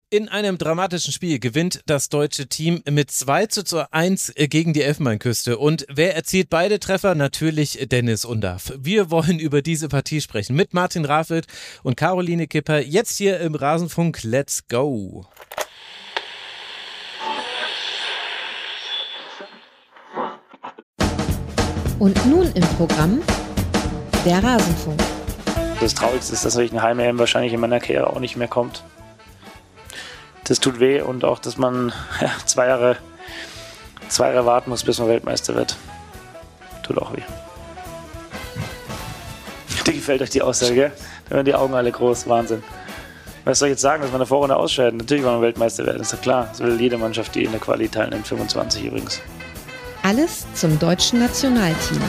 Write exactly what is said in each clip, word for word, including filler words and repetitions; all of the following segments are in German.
In einem dramatischen Spiel gewinnt das deutsche Team mit zwei zu eins gegen die Elfenbeinküste. Und wer erzielt beide Treffer? Natürlich Dennis Undaff. Wir wollen über diese Partie sprechen mit Martin Rafelt und Caroline Kipper. Jetzt hier im Rasenfunk. Let's go! Und nun im Programm der Rasenfunk. Das Traurigste ist, dass natürlich ein Heim-E M wahrscheinlich in meiner Karriere auch nicht mehr kommt. Das tut weh und auch, dass man ja, zwei Jahre, zwei Jahre warten muss, bis man Weltmeister wird. Tut auch weh. Dir gefällt euch die Aussage, gell? Da werden die Augen alle groß. Wahnsinn. Was soll ich jetzt sagen, dass man in der Vorrunde ausscheiden? Natürlich wollen wir Weltmeister werden, ist doch klar. Das will jede Mannschaft, die in der Quali teilnimmt, fünfundzwanzig übrigens. Alles zum deutschen Nationalteam.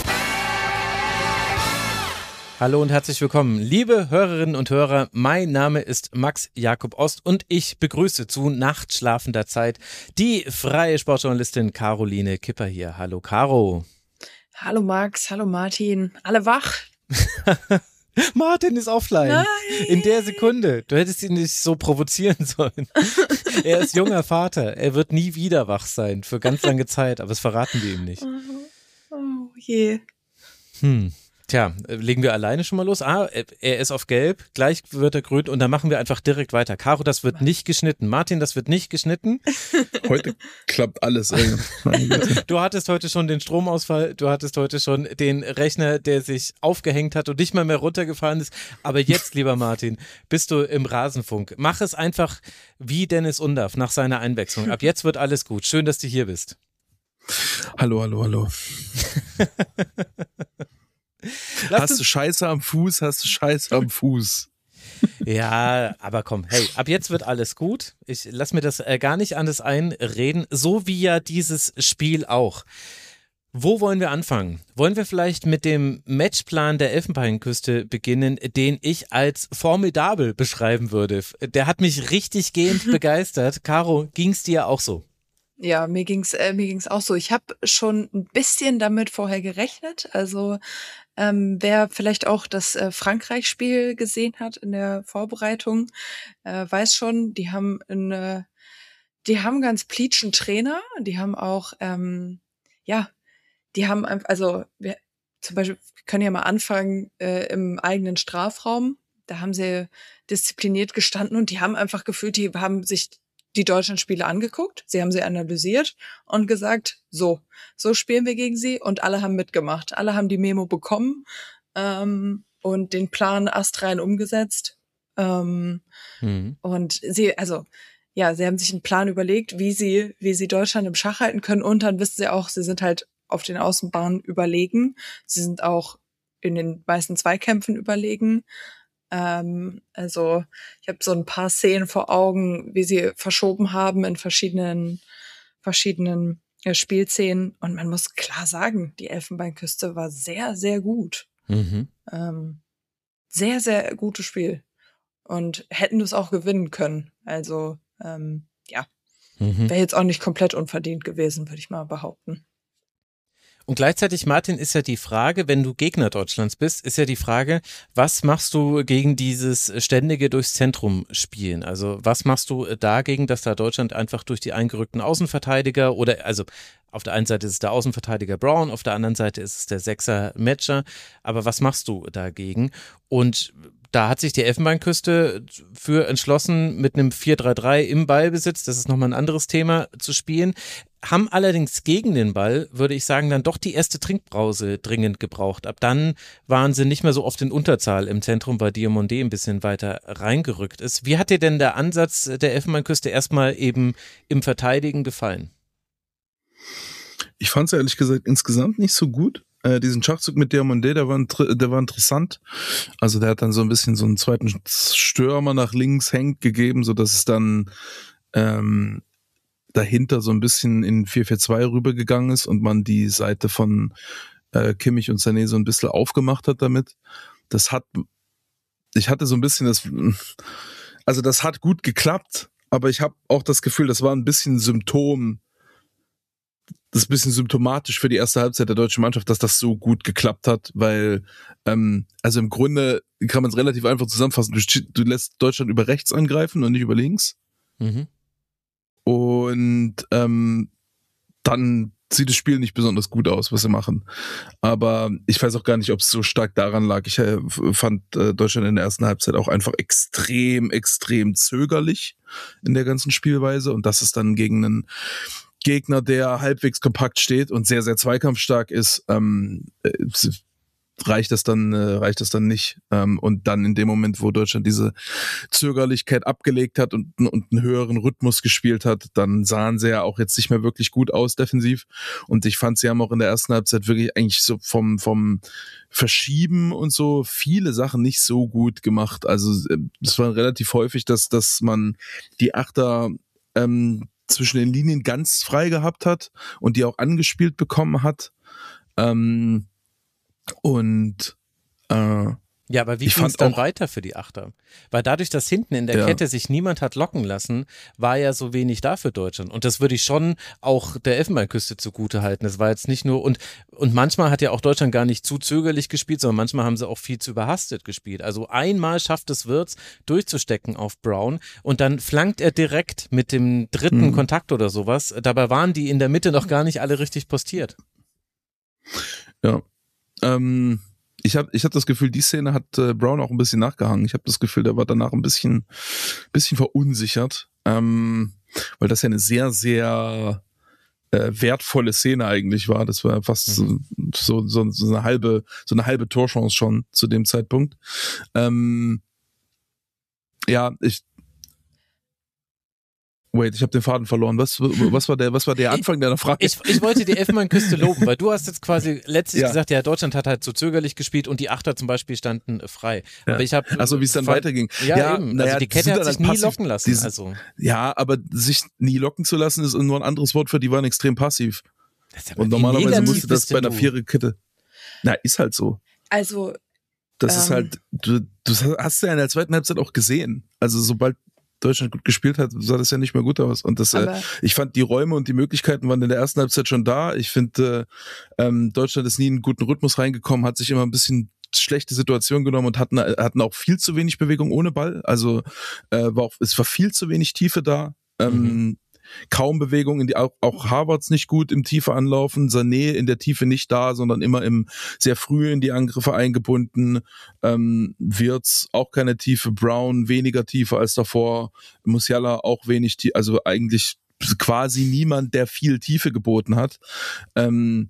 Hallo und herzlich willkommen, liebe Hörerinnen und Hörer. Mein Name ist Max Jakob Ost und ich begrüße zu nachtschlafender Zeit die freie Sportjournalistin Caroline Kipper hier. Hallo Caro. Hallo Max, hallo Martin. Alle wach? Martin ist offline. Nein. In der Sekunde. Du hättest ihn nicht so provozieren sollen. Er ist junger Vater. Er wird nie wieder wach sein für ganz lange Zeit, aber das verraten wir ihm nicht. Oh, oh je. Hm. Tja, legen wir alleine schon mal los. Ah, er ist auf gelb, gleich wird er grün und dann machen wir einfach direkt weiter. Caro, das wird nicht geschnitten. Martin, das wird nicht geschnitten. Heute klappt alles. Ey. Du hattest heute schon den Stromausfall, du hattest heute schon den Rechner, der sich aufgehängt hat und nicht mal mehr runtergefahren ist. Aber jetzt, lieber Martin, bist du im Rasenfunk. Mach es einfach wie Dennis Undaff nach seiner Einwechslung. Ab jetzt wird alles gut. Schön, dass du hier bist. Hallo, hallo, hallo. Lass hast du Scheiße am Fuß, hast du Scheiße am Fuß. Ja, aber komm, hey, ab jetzt wird alles gut. Ich lass mir das äh, gar nicht anders einreden, so wie ja dieses Spiel auch. Wo wollen wir anfangen? Wollen wir vielleicht mit dem Matchplan der Elfenbeinküste beginnen, den ich als formidabel beschreiben würde? Der hat mich richtig gehend begeistert. Caro, ging's dir auch so? Ja, mir ging's äh, mir ging's auch so. Ich habe schon ein bisschen damit vorher gerechnet. Also ähm, wer vielleicht auch das äh, Frankreich-Spiel gesehen hat in der Vorbereitung, äh, weiß schon, die haben eine, die haben ganz pleatschen Trainer. Die haben auch, ähm, ja, die haben einfach, also wir zum Beispiel wir können ja mal anfangen äh, im eigenen Strafraum. Da haben sie diszipliniert gestanden und die haben einfach gefühlt, die haben sich die Deutschlandspiele angeguckt, sie haben sie analysiert und gesagt, so, so spielen wir gegen sie und alle haben mitgemacht. Alle haben die Memo bekommen ähm, und den Plan astrein umgesetzt. Ähm, mhm. Und sie, also, ja, sie haben sich einen Plan überlegt, wie sie, wie sie Deutschland im Schach halten können und dann wissen sie auch, sie sind halt auf den Außenbahnen überlegen. Sie sind auch in den meisten Zweikämpfen überlegen. Also ich habe so ein paar Szenen vor Augen, wie sie verschoben haben in verschiedenen verschiedenen Spielszenen. Und man muss klar sagen, die Elfenbeinküste war sehr, sehr gut. Mhm. Ähm, sehr, sehr gutes Spiel. Und hätten es auch gewinnen können. Also ähm, ja, mhm. Wäre jetzt auch nicht komplett unverdient gewesen, würde ich mal behaupten. Und gleichzeitig, Martin, ist ja die Frage, wenn du Gegner Deutschlands bist, ist ja die Frage, was machst du gegen dieses ständige durchs Zentrum spielen? Also was machst du dagegen, dass da Deutschland einfach durch die eingerückten Außenverteidiger oder, also auf der einen Seite ist es der Außenverteidiger Brown, auf der anderen Seite ist es der Sechser Metscher, aber was machst du dagegen? Und da hat sich die Elfenbeinküste für entschlossen, mit einem vier drei drei im Ballbesitz, das ist nochmal ein anderes Thema, zu spielen. Haben allerdings gegen den Ball, würde ich sagen, dann doch die erste Trinkbrause dringend gebraucht. Ab dann waren sie nicht mehr so oft in Unterzahl im Zentrum, weil Diomandé ein bisschen weiter reingerückt ist. Wie hat dir denn der Ansatz der Elfenbeinküste erstmal eben im Verteidigen gefallen? Ich fand es ehrlich gesagt insgesamt nicht so gut. Äh, diesen Schachzug mit Diomandé, der war, der war interessant. Also der hat dann so ein bisschen so einen zweiten Stürmer nach links hängt gegeben, so dass es dann ähm, dahinter so ein bisschen in vier vier zwei rübergegangen ist und man die Seite von äh, Kimmich und Sané so ein bisschen aufgemacht hat damit. Das hat, ich hatte so ein bisschen das, also das hat gut geklappt, aber ich habe auch das Gefühl, das war ein bisschen Symptom, das ist ein bisschen symptomatisch für die erste Halbzeit der deutschen Mannschaft, dass das so gut geklappt hat, weil, ähm, also im Grunde kann man es relativ einfach zusammenfassen, du, du lässt Deutschland über rechts angreifen und nicht über links. Mhm. Und ähm, dann sieht das Spiel nicht besonders gut aus, was sie machen. Aber ich weiß auch gar nicht, ob es so stark daran lag. Ich äh, fand äh, Deutschland in der ersten Halbzeit auch einfach extrem, extrem zögerlich in der ganzen Spielweise. Und das ist dann gegen einen Gegner, der halbwegs kompakt steht und sehr, sehr zweikampfstark ist, ähm, äh, reicht das dann, äh, reicht das dann nicht. Ähm, und dann in dem Moment, wo Deutschland diese Zögerlichkeit abgelegt hat und, und einen höheren Rhythmus gespielt hat, dann sahen sie ja auch jetzt nicht mehr wirklich gut aus defensiv. Und ich fand, sie haben auch in der ersten Halbzeit wirklich eigentlich so vom, vom Verschieben und so viele Sachen nicht so gut gemacht. Also es war relativ häufig, dass, dass man die Achter ähm, zwischen den Linien ganz frei gehabt hat und die auch angespielt bekommen hat. Ähm, Und äh, ja, aber wie ich ging es fand dann auch, weiter für die Achter? Weil dadurch, dass hinten in der Ja. Kette sich niemand hat locken lassen, war ja so wenig da für Deutschland. Und das würde ich schon auch der Elfenbeinküste zugute halten. Es war jetzt nicht nur, und, und manchmal hat ja auch Deutschland gar nicht zu zögerlich gespielt, sondern manchmal haben sie auch viel zu überhastet gespielt. Also einmal schafft es Wirtz durchzustecken auf Brown und dann flankt er direkt mit dem dritten Mhm. Kontakt oder sowas. Dabei waren die in der Mitte noch gar nicht alle richtig postiert. ja. Ähm, ich habe ich hab das Gefühl, die Szene hat äh, Brown auch ein bisschen nachgehangen. Ich habe das Gefühl, der war danach ein bisschen, bisschen verunsichert, ähm, weil das ja eine sehr, sehr äh, wertvolle Szene eigentlich war. Das war fast Mhm. so, so, so eine halbe, so eine halbe Torchance schon zu dem Zeitpunkt. Ähm, ja, ich Wait, ich habe den Faden verloren. Was, was war der, was war der Anfang deiner Frage? Ich, ich wollte die Elfenbeinküste loben, weil du hast jetzt quasi letztlich Ja. gesagt, ja, Deutschland hat halt so zögerlich gespielt und die Achter zum Beispiel standen äh, frei. Ja. Aber ich habe Also wie es dann fand- weiterging. Ja, Ja, eben. naja, also die die Kette sind hat dann sich nie passiv. locken lassen. Die sind- Also Ja, aber sich nie locken zu lassen ist nur ein anderes Wort für, die waren extrem passiv. das ist aber Und wie normalerweise negativ musste das bist bei denn einer du? Viererkette. Na, ist halt so. Also, Das ist Ähm. halt, du, du hast ja in der zweiten Halbzeit auch gesehen. Also sobald Deutschland gut gespielt hat, sah das ja nicht mehr gut aus. Und das, äh, aber ich fand, die Räume und die Möglichkeiten waren in der ersten Halbzeit schon da. Ich finde, äh, ähm, Deutschland ist nie in einen guten Rhythmus reingekommen, hat sich immer ein bisschen schlechte Situation genommen und hatten, hatten auch viel zu wenig Bewegung ohne Ball. Also äh, war auch, es war viel zu wenig Tiefe da. Ähm, Mhm. Kaum Bewegung, in die, auch, auch Havertz nicht gut im Tiefe anlaufen, Sané in der Tiefe nicht da, sondern immer im sehr früh in die Angriffe eingebunden. Ähm, Wirtz auch keine Tiefe, Brown weniger Tiefe als davor, Musiala auch wenig Tiefe, also eigentlich quasi niemand, der viel Tiefe geboten hat. Ähm,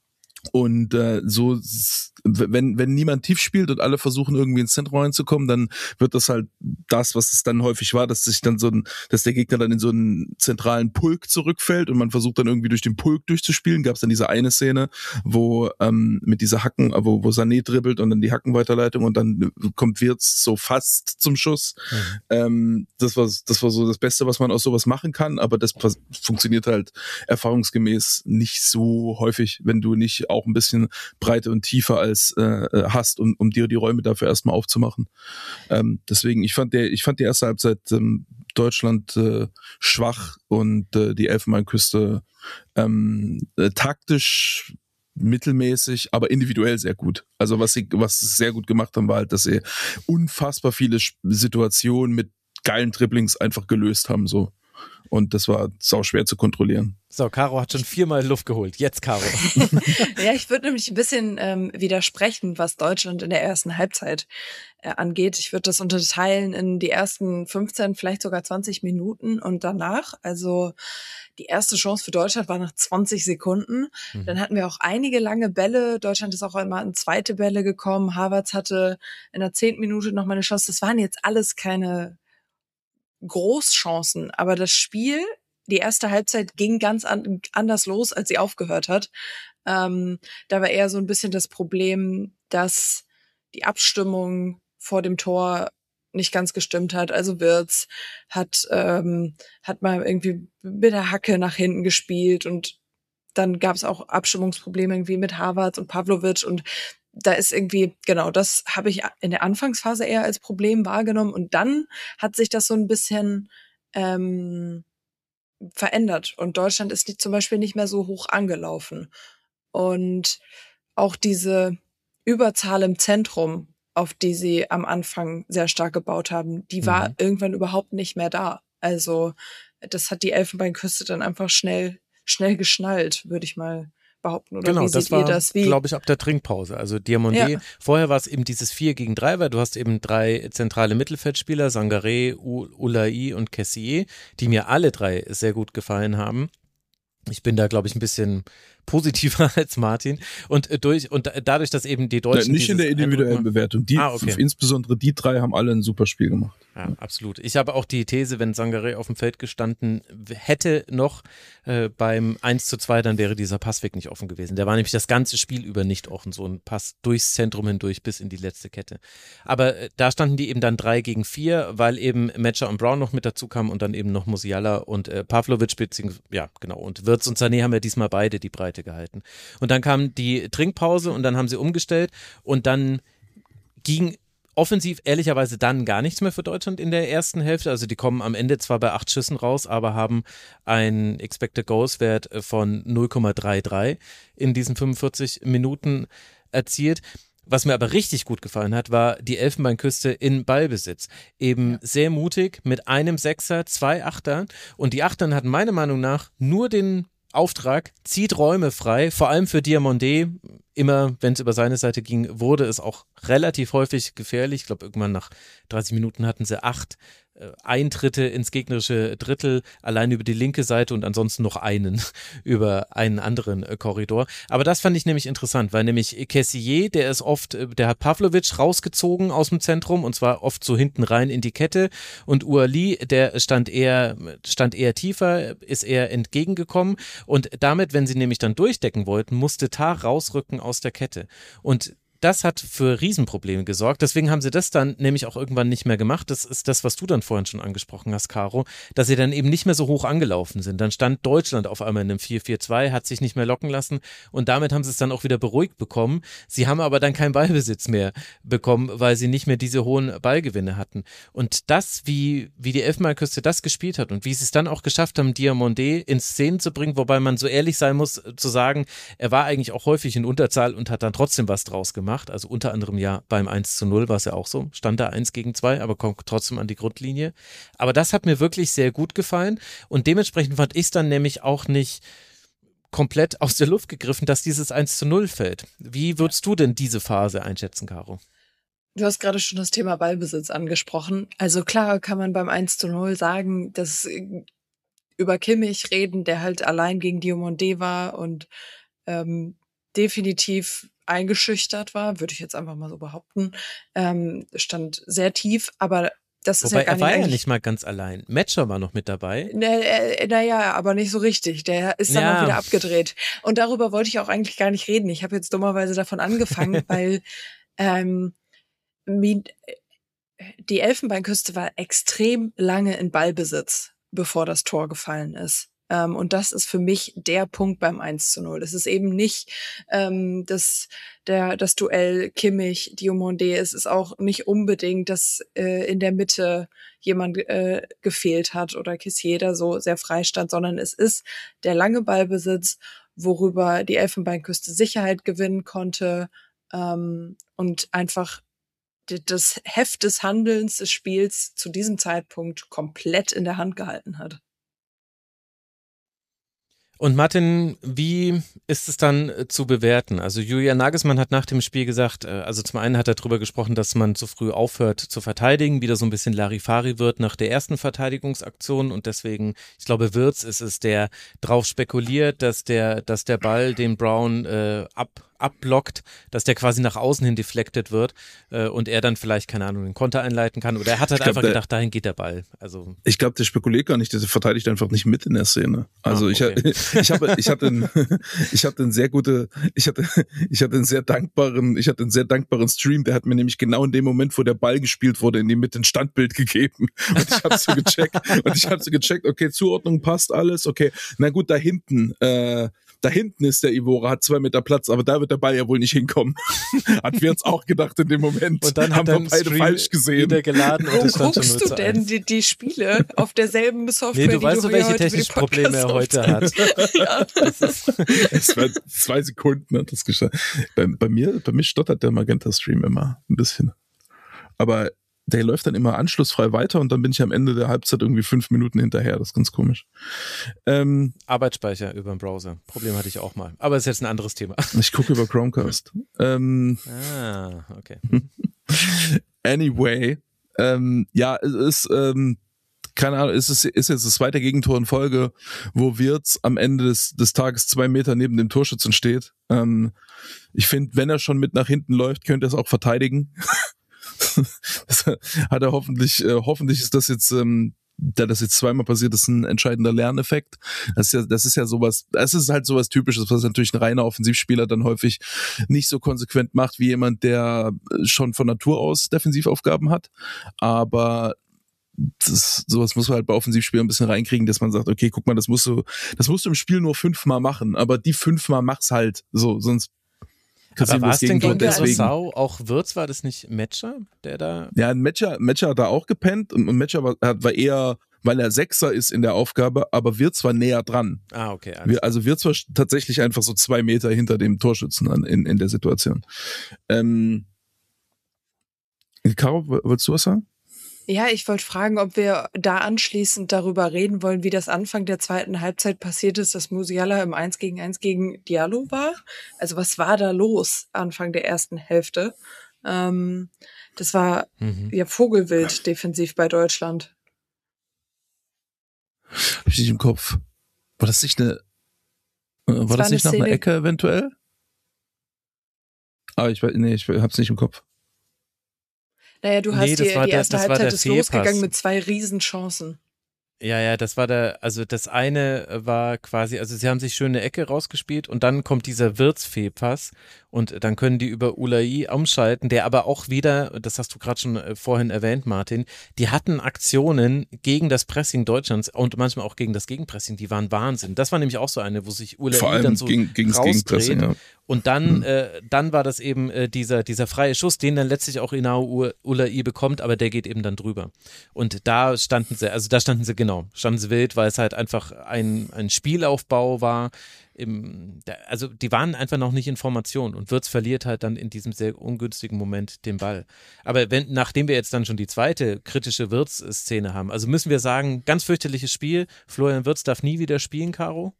und äh, so, s- wenn wenn niemand tief spielt und alle versuchen irgendwie ins Zentrum reinzukommen, dann wird das halt das, was es dann häufig war, dass sich dann so ein, dass der Gegner dann in so einen zentralen Pulk zurückfällt und man versucht dann irgendwie durch den Pulk durchzuspielen. Gab es dann diese eine Szene, wo ähm, mit dieser Hacken, wo wo Sané dribbelt und dann die Hackenweiterleitung und dann kommt Wirtz so fast zum Schuss. Mhm. Ähm, das war das war so das Beste, was man aus sowas machen kann, aber das pas- funktioniert halt erfahrungsgemäß nicht so häufig, wenn du nicht auch ein bisschen Breite und Tiefe als äh, hast, um, um dir die Räume dafür erstmal aufzumachen. Ähm, deswegen, ich fand der, ich fand die erste Halbzeit ähm, Deutschland äh, schwach und äh, die Elfenbeinküste ähm, äh, taktisch mittelmäßig, aber individuell sehr gut. Also was sie, was sie sehr gut gemacht haben, war halt, dass sie unfassbar viele Sch- Situationen mit geilen Dribblings einfach gelöst haben, so. Und das war sau schwer zu kontrollieren. So, Caro hat schon viermal Luft geholt. Jetzt, Caro. ja, ich würde nämlich ein bisschen ähm, widersprechen, was Deutschland in der ersten Halbzeit äh, angeht. Ich würde das unterteilen in die ersten fünfzehn, vielleicht sogar zwanzig Minuten und danach. Also die erste Chance für Deutschland war nach zwanzig Sekunden. Mhm. Dann hatten wir auch einige lange Bälle. Deutschland ist auch einmal in zweite Bälle gekommen. Havertz hatte in der zehnten Minute noch mal eine Chance. Das waren jetzt alles keine Großchancen, aber das Spiel, die erste Halbzeit ging ganz an, anders los, als sie aufgehört hat. Ähm, da war eher so ein bisschen das Problem, dass die Abstimmung vor dem Tor nicht ganz gestimmt hat. Also Wirtz hat ähm, hat mal irgendwie mit der Hacke nach hinten gespielt und dann gab es auch Abstimmungsprobleme irgendwie mit Havertz und Pavlovic und da ist irgendwie, genau, das habe ich in der Anfangsphase eher als Problem wahrgenommen und dann hat sich das so ein bisschen ähm, verändert und Deutschland ist nicht, zum Beispiel nicht mehr so hoch angelaufen und auch diese Überzahl im Zentrum, auf die sie am Anfang sehr stark gebaut haben, die war Mhm. irgendwann überhaupt nicht mehr da. Also das hat die Elfenbeinküste dann einfach schnell, schnell geschnallt, würde ich mal behaupten. Oder genau, wie das seht war, ihr das? Wie? glaube ich, ab der Trinkpause. Also Diomandé, Ja. vorher war es eben dieses vier gegen drei, weil du hast eben drei zentrale Mittelfeldspieler, Sangaré, Ulai und Kessié, die mir alle drei sehr gut gefallen haben. Ich bin da, glaube ich, ein bisschen positiver als Martin. Und äh, durch und dadurch, dass eben die Deutschen. Ja, nicht in der individuellen Eindruck, Bewertung. Die, ah, okay. Insbesondere die drei haben alle ein super Spiel gemacht. Ja, absolut. Ich habe auch die These, wenn Sangaré auf dem Feld gestanden hätte noch äh, beim eins zu zwei, dann wäre dieser Passweg nicht offen gewesen. Der war nämlich das ganze Spiel über nicht offen, so ein Pass durchs Zentrum hindurch bis in die letzte Kette. Aber äh, da standen die eben dann drei gegen vier, weil eben Metscher und Brown noch mit dazu kamen und dann eben noch Musiala und äh, Pavlovic, beziehungsweise, ja genau, und Wirtz und Sané haben ja diesmal beide die Breite gehalten. Und dann kam die Trinkpause und dann haben sie umgestellt und dann ging offensiv ehrlicherweise dann gar nichts mehr für Deutschland in der ersten Hälfte. Also die kommen am Ende zwar bei acht Schüssen raus, aber haben einen Expected Goals Wert von null Komma dreiunddreißig in diesen fünfundvierzig Minuten erzielt. Was mir aber richtig gut gefallen hat, war die Elfenbeinküste in Ballbesitz. Eben ja. sehr mutig mit einem Sechser, zwei Achtern. Und die Achtern hatten meiner Meinung nach nur den Auftrag, zieht Räume frei, vor allem für Diomandé. Immer, wenn es über seine Seite ging, wurde es auch relativ häufig gefährlich. Ich glaube, irgendwann nach dreißig Minuten hatten sie acht äh, Eintritte ins gegnerische Drittel, allein über die linke Seite und ansonsten noch einen über einen anderen äh, Korridor. Aber das fand ich nämlich interessant, weil nämlich Kessié, der ist oft, äh, der hat Pavlovic rausgezogen aus dem Zentrum und zwar oft so hinten rein in die Kette und Ouali, der stand eher, stand eher tiefer, ist eher entgegengekommen und damit, wenn sie nämlich dann durchdecken wollten, musste Tah rausrücken aus der Kette. Und das hat für Riesenprobleme gesorgt. Deswegen haben sie das dann nämlich auch irgendwann nicht mehr gemacht. Das ist das, was du dann vorhin schon angesprochen hast, Caro, dass sie dann eben nicht mehr so hoch angelaufen sind. Dann stand Deutschland auf einmal in einem vier vier zwei, hat sich nicht mehr locken lassen und damit haben sie es dann auch wieder beruhigt bekommen. Sie haben aber dann keinen Ballbesitz mehr bekommen, weil sie nicht mehr diese hohen Ballgewinne hatten. Und das, wie, wie die Elfenbeinküste das gespielt hat und wie sie es dann auch geschafft haben, Diomandé in Szenen zu bringen, wobei man so ehrlich sein muss, zu sagen, er war eigentlich auch häufig in Unterzahl und hat dann trotzdem was draus gemacht. Also unter anderem ja beim eins zu null war es ja auch so, stand da eins gegen zwei, aber kommt trotzdem an die Grundlinie. Aber das hat mir wirklich sehr gut gefallen und dementsprechend fand ich es dann nämlich auch nicht komplett aus der Luft gegriffen, dass dieses eins zu null fällt. Wie würdest du denn diese Phase einschätzen, Caro? Du hast gerade schon das Thema Ballbesitz angesprochen. Also klar kann man beim eins zu null sagen, dass über Kimmich reden, der halt allein gegen Diomandé war und ähm, definitiv eingeschüchtert war, würde ich jetzt einfach mal so behaupten, ähm, stand sehr tief, aber das ist Wobei, ja gar er war nicht ja nicht mal ganz allein. Metscher war noch mit dabei. Naja, na aber nicht so richtig. Der ist dann ja. auch wieder abgedreht. Und darüber wollte ich auch eigentlich gar nicht reden. Ich habe jetzt dummerweise davon angefangen, weil ähm, die Elfenbeinküste war extrem lange in Ballbesitz, bevor das Tor gefallen ist. Um, und das ist für mich der Punkt beim eins zu null. Es ist eben nicht ähm, das, der, das Duell Kimmich, Diomandé. Es ist auch nicht unbedingt, dass äh, in der Mitte jemand äh, gefehlt hat oder Kessié da so sehr frei stand, sondern es ist der lange Ballbesitz, worüber die Elfenbeinküste Sicherheit gewinnen konnte ähm, und einfach das Heft des Handelns des Spiels zu diesem Zeitpunkt komplett in der Hand gehalten hat. Und Martin, wie ist es dann zu bewerten? Also Julian Nagelsmann hat nach dem Spiel gesagt, also zum einen hat er darüber gesprochen, dass man zu früh aufhört zu verteidigen, wieder so ein bisschen Larifari wird nach der ersten Verteidigungsaktion und deswegen, ich glaube Wirtz ist es, der drauf spekuliert, dass der, dass der Ball den Brown äh, ab abblockt, dass der quasi nach außen hin deflected wird äh, und er dann vielleicht, keine Ahnung, den Konter einleiten kann. Oder er hat halt glaub, einfach der, gedacht, dahin geht der Ball. Also ich glaube, der spekuliert gar nicht, der verteidigt einfach nicht mit in der Szene. Also ah, okay. ich, ich, habe, ich hatte, einen, ich hatte einen sehr gute, ich hatte, ich hatte einen sehr dankbaren, ich hatte einen sehr dankbaren Stream. Der hat mir nämlich genau in dem Moment, wo der Ball gespielt wurde, in die Mitte ein Standbild gegeben. Und ich habe so gecheckt. und ich habe so gecheckt. Okay, Zuordnung passt alles. Okay, na gut, da hinten. Äh, Da hinten ist der Ivora, hat zwei Meter Platz, aber da wird der Ball ja wohl nicht hinkommen. Hat wir uns auch gedacht in dem Moment. Und dann haben wir beide Stream falsch gesehen. Wieder geladen und Wo guckst du denn die, die Spiele auf derselben Software, nee, du die weißt du doch, welche heute technischen Probleme er heute hat. Ja. Es war zwei Sekunden hat das geschafft. Bei, bei mir, bei mir stottert der Magenta-Stream immer ein bisschen. Aber der läuft dann immer anschlussfrei weiter und dann bin ich am Ende der Halbzeit irgendwie fünf Minuten hinterher. Das ist ganz komisch. Ähm, Arbeitsspeicher über den Browser. Problem hatte ich auch mal. Aber ist jetzt ein anderes Thema. Ich gucke über Chromecast. ähm, ah, okay. Anyway, ähm, ja, es ist, ähm, keine Ahnung, es ist, ist jetzt das zweite Gegentor in Folge, wo Wirtz am Ende des, des Tages zwei Meter neben dem Torschützen steht. Ähm, ich finde, wenn er schon mit nach hinten läuft, könnte er es auch verteidigen. Das hat er hoffentlich, äh, hoffentlich ist das jetzt, ähm, da das jetzt zweimal passiert ist, ein entscheidender Lerneffekt. Das ist ja, das ist ja sowas, das ist halt sowas Typisches, was natürlich ein reiner Offensivspieler dann häufig nicht so konsequent macht, wie jemand, der schon von Natur aus Defensivaufgaben hat. Aber das, sowas muss man halt bei Offensivspielern ein bisschen reinkriegen, dass man sagt, okay, guck mal, das musst du, das musst du im Spiel nur fünfmal machen, aber die fünfmal mach's halt, so, sonst aber war es denn gegen deswegen. Sau auch Wirtz, war das nicht Metscher, der da? Ja, Metscher, Metscher hat da auch gepennt und Metscher war, war eher, weil er Sechser ist in der Aufgabe, aber Wirtz war näher dran. Ah, okay. Wir, also Wirtz war tatsächlich einfach so zwei Meter hinter dem Torschützen an, in, in der Situation. Ähm, Caro, wolltest du was sagen? Ja, ich wollte fragen, ob wir da anschließend darüber reden wollen, wie das Anfang der zweiten Halbzeit passiert ist, dass Musiala im eins gegen eins gegen Diallo war. Also was war da los Anfang der ersten Hälfte? Ähm, das war mhm. ja Vogelwild defensiv bei Deutschland. Hab ich nicht im Kopf. War das nicht eine, äh, war das, das nicht nach Szene, einer Ecke eventuell? Aber ich, nee, ich hab's nicht im Kopf. Naja, du hast nee, die, die der, erste Halbzeit ist losgegangen mit zwei Riesenchancen. Ja, ja, das war der, also das eine war quasi, also sie haben sich schön eine Ecke rausgespielt und dann kommt dieser Wirtz-Fehlpass und dann können die über Ulai umschalten, der aber auch wieder, das hast du gerade schon vorhin erwähnt, Martin, die hatten Aktionen gegen das Pressing Deutschlands und manchmal auch gegen das Gegenpressing, die waren Wahnsinn. Das war nämlich auch so eine, wo sich Ulai dann so gegen, rausdreht. Ja. Und dann, hm. äh, dann war das eben äh, dieser, dieser freie Schuss, den dann letztlich auch Inao Ulai bekommt, aber der geht eben dann drüber. Und da standen sie, also da standen sie genau, standen sie wild, weil es halt einfach ein, ein Spielaufbau war. Im, also die waren einfach noch nicht in Formation und Wirtz verliert halt dann in diesem sehr ungünstigen Moment den Ball. Aber wenn, nachdem wir jetzt dann schon die zweite kritische Wirtz-Szene haben, also müssen wir sagen, ganz fürchterliches Spiel, Florian Wirtz darf nie wieder spielen, Caro?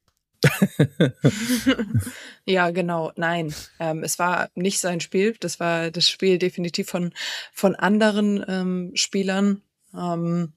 Ja, genau. Nein, ähm, es war nicht sein Spiel. Das war das Spiel definitiv von von anderen ähm, Spielern. Ähm,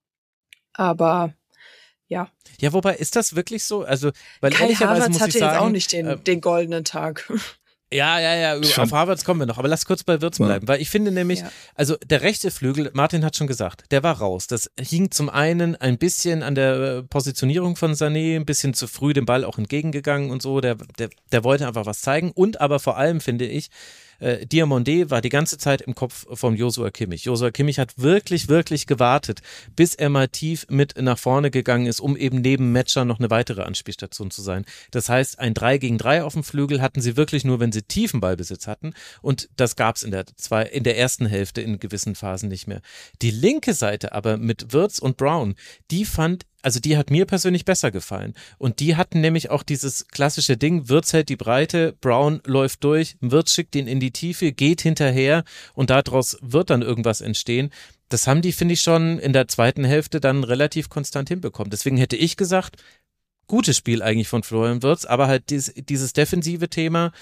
aber ja. Ja, wobei ist das wirklich so? Also, weil Kai ehrlicherweise Havertz muss hatte ich sagen, jetzt auch nicht den, äh, den goldenen Tag. Ja, ja, ja, Schon. auf Havertz kommen wir noch, aber lass kurz bei Wirtz bleiben, weil ich finde nämlich, ja. also der rechte Flügel, Martin hat schon gesagt, der war raus. Das hing zum einen ein bisschen an der Positionierung von Sané, ein bisschen zu früh dem Ball auch entgegengegangen und so, der, der, der wollte einfach was zeigen und aber vor allem finde ich, äh, Diomandé war die ganze Zeit im Kopf von Joshua Kimmich. Joshua Kimmich hat wirklich, wirklich gewartet, bis er mal tief mit nach vorne gegangen ist, um eben neben Metscher noch eine weitere Anspielstation zu sein. Das heißt, ein drei gegen drei auf dem Flügel hatten sie wirklich nur, wenn sie tiefen Ballbesitz hatten und das gab es in der, zwei, in der ersten Hälfte in gewissen Phasen nicht mehr. Die linke Seite aber mit Wirtz und Brown, die fand Also die hat mir persönlich besser gefallen. Und die hatten nämlich auch dieses klassische Ding, Wirtz hält die Breite, Brown läuft durch, Wirtz schickt ihn in die Tiefe, geht hinterher und daraus wird dann irgendwas entstehen. Das haben die, finde ich, schon in der zweiten Hälfte dann relativ konstant hinbekommen. Deswegen hätte ich gesagt, gutes Spiel eigentlich von Florian Wirtz, aber halt dieses, dieses defensive Thema,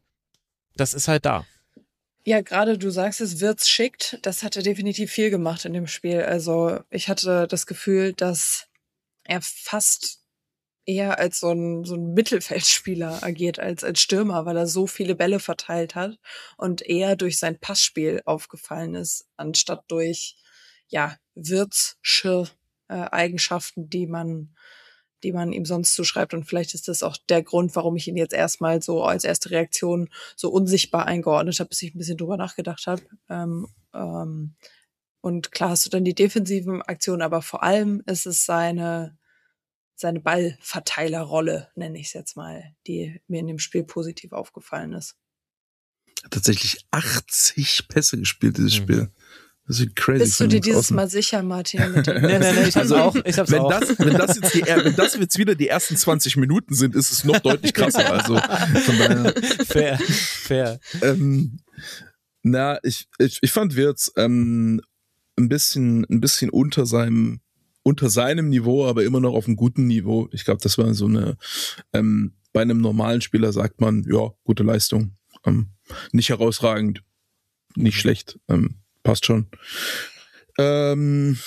das ist halt da. Ja, gerade du sagst es, Wirtz schickt, das hat er definitiv viel gemacht in dem Spiel. Also ich hatte das Gefühl, dass er fast eher als so ein, so ein Mittelfeldspieler agiert als als Stürmer, weil er so viele Bälle verteilt hat und eher durch sein Passspiel aufgefallen ist, anstatt durch, ja, Wirtzsche äh, Eigenschaften, die man, die man ihm sonst zuschreibt. Und vielleicht ist das auch der Grund, warum ich ihn jetzt erstmal so als erste Reaktion so unsichtbar eingeordnet habe, bis ich ein bisschen drüber nachgedacht habe. Ähm, ähm, Und klar hast du dann die defensiven Aktionen, aber vor allem ist es seine, seine Ballverteilerrolle, nenne ich es jetzt mal, die mir in dem Spiel positiv aufgefallen ist. Tatsächlich achtzig Pässe gespielt, dieses mhm. Spiel. Das ist crazy. Bist du dir dieses außen. Mal sicher, Martin? Mit dem nee, nee, nee, ich hab's also, auch. Ich hab's wenn, auch. Das, wenn, das jetzt die, wenn das jetzt wieder die ersten zwanzig Minuten sind, ist es noch deutlich krasser. Also von daher. Fair, fair. Ähm, na, ich, ich, ich fand Wirtz, ähm, ein bisschen, ein bisschen unter seinem, unter seinem Niveau, aber immer noch auf einem guten Niveau. Ich glaube, das war so eine, ähm, bei einem normalen Spieler sagt man, ja, gute Leistung. Ähm, nicht herausragend, nicht schlecht, ähm, passt schon. Ähm,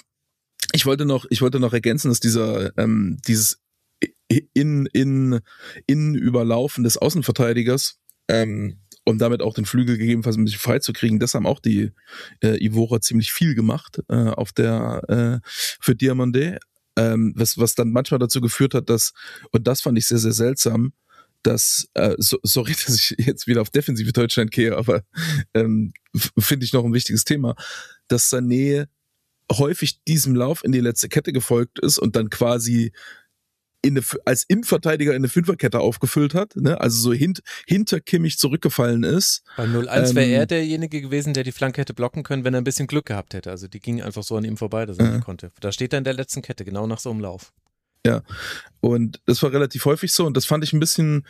ich wollte noch, ich wollte noch ergänzen, dass dieser, ähm, dieses in, in, in Überlaufen des Außenverteidigers, ähm, um damit auch den Flügel gegebenenfalls ein bisschen frei zu kriegen, das haben auch die äh, Ivora ziemlich viel gemacht äh, auf der äh, für Diomandé, ähm, was, was dann manchmal dazu geführt hat, dass, und das fand ich sehr, sehr seltsam, dass, äh, so, sorry, dass ich jetzt wieder auf defensive Deutschland gehe, aber ähm, finde ich noch ein wichtiges Thema, dass Sané häufig diesem Lauf in die letzte Kette gefolgt ist und dann quasi in eine, als Innenverteidiger in eine Fünferkette aufgefüllt hat, ne? Also so hint, hinter Kimmich zurückgefallen ist. Bei null eins ähm, wäre er derjenige gewesen, der die Flanke hätte blocken können, wenn er ein bisschen Glück gehabt hätte. Also die ging einfach so an ihm vorbei, dass er äh, nicht konnte. Da steht er in der letzten Kette, genau nach so einem Lauf. Ja, und das war relativ häufig so und das fand ich ein bisschen,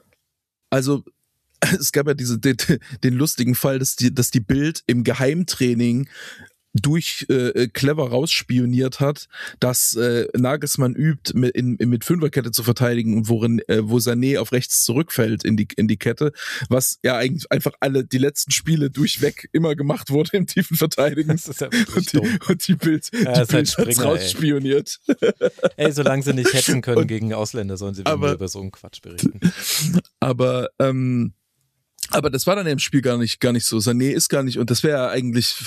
also es gab ja diese, den, den lustigen Fall, dass die, dass die Bild im Geheimtraining durch äh, clever rausspioniert hat, dass äh, Nagelsmann übt, mit, in, mit Fünferkette zu verteidigen und worin, äh, wo Sané auf rechts zurückfällt in die in die Kette, was ja eigentlich einfach alle die letzten Spiele durchweg immer gemacht wurde im tiefen Verteidigen. Das ist ja und, die, und die Bild, ja, die Bild halt hat's rausspioniert. Ey, solange sie nicht hetzen können und, gegen Ausländer, sollen sie aber, über so einen Quatsch berichten. Aber ähm, Aber das war dann im Spiel gar nicht, gar nicht so. Sané ist gar nicht, und das wäre ja eigentlich,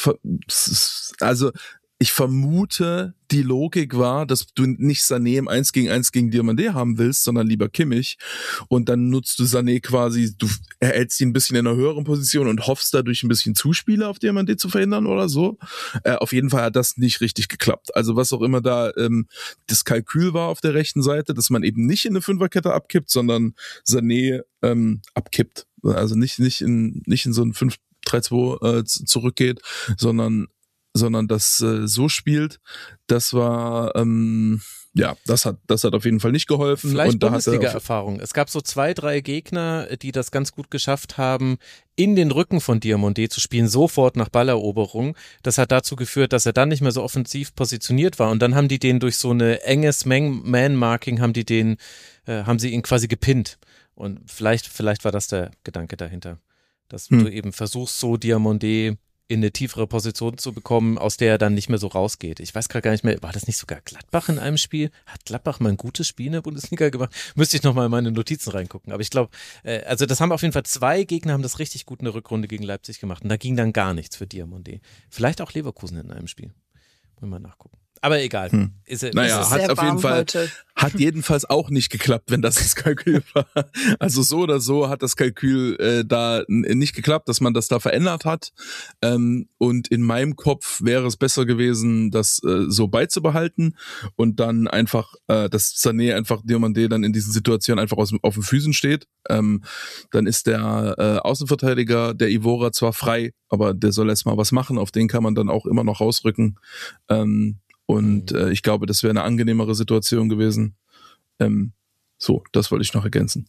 also ich vermute, die Logik war, dass du nicht Sané im eins gegen eins gegen Diomandé haben willst, sondern lieber Kimmich. Und dann nutzt du Sané quasi, du erhältst ihn ein bisschen in einer höheren Position und hoffst dadurch ein bisschen Zuspiele auf Diomandé zu verhindern oder so. Äh, auf jeden Fall hat das nicht richtig geklappt. Also was auch immer da ähm, das Kalkül war auf der rechten Seite, dass man eben nicht in eine Fünferkette abkippt, sondern Sané ähm, abkippt. Also nicht, nicht in, nicht in so ein fünf drei zwei äh, zurückgeht, sondern sondern das äh, so spielt, das war, ähm, ja, das hat, das hat auf jeden Fall nicht geholfen. Vielleicht und da Bundesliga-Erfahrung. Es gab so zwei, drei Gegner, die das ganz gut geschafft haben, in den Rücken von Diomandé zu spielen, sofort nach Balleroberung. Das hat dazu geführt, dass er dann nicht mehr so offensiv positioniert war und dann haben die den durch so eine enges Man-Marking, haben die den, äh, haben sie ihn quasi gepinnt. Und vielleicht, vielleicht war das der Gedanke dahinter, dass hm. du eben versuchst, so Diomandé in eine tiefere Position zu bekommen, aus der er dann nicht mehr so rausgeht. Ich weiß gerade gar nicht mehr, war das nicht sogar Gladbach in einem Spiel? Hat Gladbach mal ein gutes Spiel in der Bundesliga gemacht? Müsste ich nochmal in meine Notizen reingucken. Aber ich glaube, äh, also das haben auf jeden Fall zwei Gegner, haben das richtig gut in der Rückrunde gegen Leipzig gemacht. Und da ging dann gar nichts für Diomandé. Vielleicht auch Leverkusen in einem Spiel. Wollen wir mal nachgucken. Aber egal. Hm. Ist, naja, ist hat auf jeden Fall, heute. hat jedenfalls auch nicht geklappt, wenn das das Kalkül war. Also so oder so hat das Kalkül äh, da nicht geklappt, dass man das da verändert hat. Ähm, und in meinem Kopf wäre es besser gewesen, das äh, so beizubehalten und dann einfach, äh, dass Sané einfach Diomandé dann in diesen Situationen einfach aus, auf den Füßen steht. Ähm, dann ist der äh, Außenverteidiger der Ivora zwar frei, aber der soll erst mal was machen. Auf den kann man dann auch immer noch rausrücken. Ähm, Und äh, ich glaube, das wäre eine angenehmere Situation gewesen. Ähm, so, das wollte ich noch ergänzen.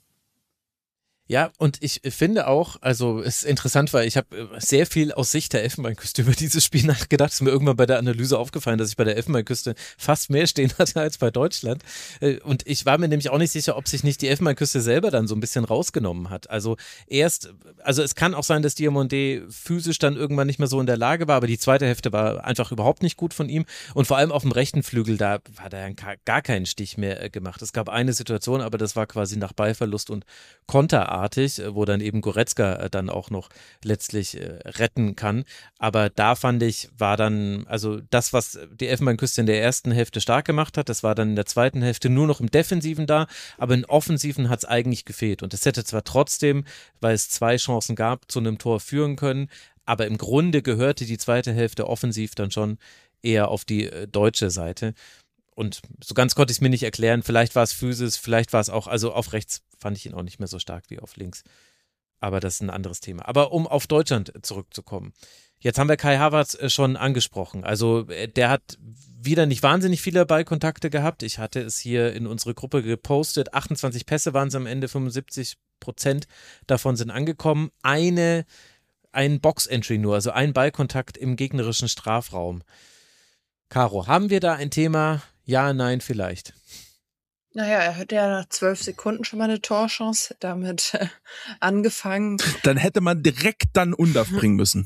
Ja, und ich finde auch, also es ist interessant, weil ich habe sehr viel aus Sicht der Elfenbeinküste über dieses Spiel nachgedacht. Es ist mir irgendwann bei der Analyse aufgefallen, dass ich bei der Elfenbeinküste fast mehr stehen hatte als bei Deutschland. Und ich war mir nämlich auch nicht sicher, ob sich nicht die Elfenbeinküste selber dann so ein bisschen rausgenommen hat. Also erst, also es kann auch sein, dass Diomandé physisch dann irgendwann nicht mehr so in der Lage war, aber die zweite Hälfte war einfach überhaupt nicht gut von ihm. Und vor allem auf dem rechten Flügel, da hat er gar keinen Stich mehr gemacht. Es gab eine Situation, aber das war quasi nach Ballverlust und Konterart, wo dann eben Goretzka dann auch noch letztlich äh, retten kann. Aber da fand ich, war dann, also das, was die Elfenbeinküste in der ersten Hälfte stark gemacht hat, das war dann in der zweiten Hälfte nur noch im Defensiven da, aber in Offensiven hat es eigentlich gefehlt. Und es hätte zwar trotzdem, weil es zwei Chancen gab, zu einem Tor führen können, aber im Grunde gehörte die zweite Hälfte offensiv dann schon eher auf die äh, deutsche Seite. Und so ganz konnte ich es mir nicht erklären. Vielleicht war es Physis, vielleicht war es auch, also auf rechts fand ich ihn auch nicht mehr so stark wie auf links. Aber das ist ein anderes Thema. Aber um auf Deutschland zurückzukommen. Jetzt haben wir Kai Havertz schon angesprochen. Also der hat wieder nicht wahnsinnig viele Ballkontakte gehabt. Ich hatte es hier in unsere Gruppe gepostet. achtundzwanzig Pässe waren es am Ende, fünfundsiebzig Prozent davon sind angekommen. Eine ein Box-Entry nur, also ein Ballkontakt im gegnerischen Strafraum. Caro, haben wir da ein Thema? Ja, nein, vielleicht. Naja, er hatte ja nach zwölf Sekunden schon mal eine Torchance, damit äh, angefangen. Dann hätte man direkt dann Undav bringen müssen.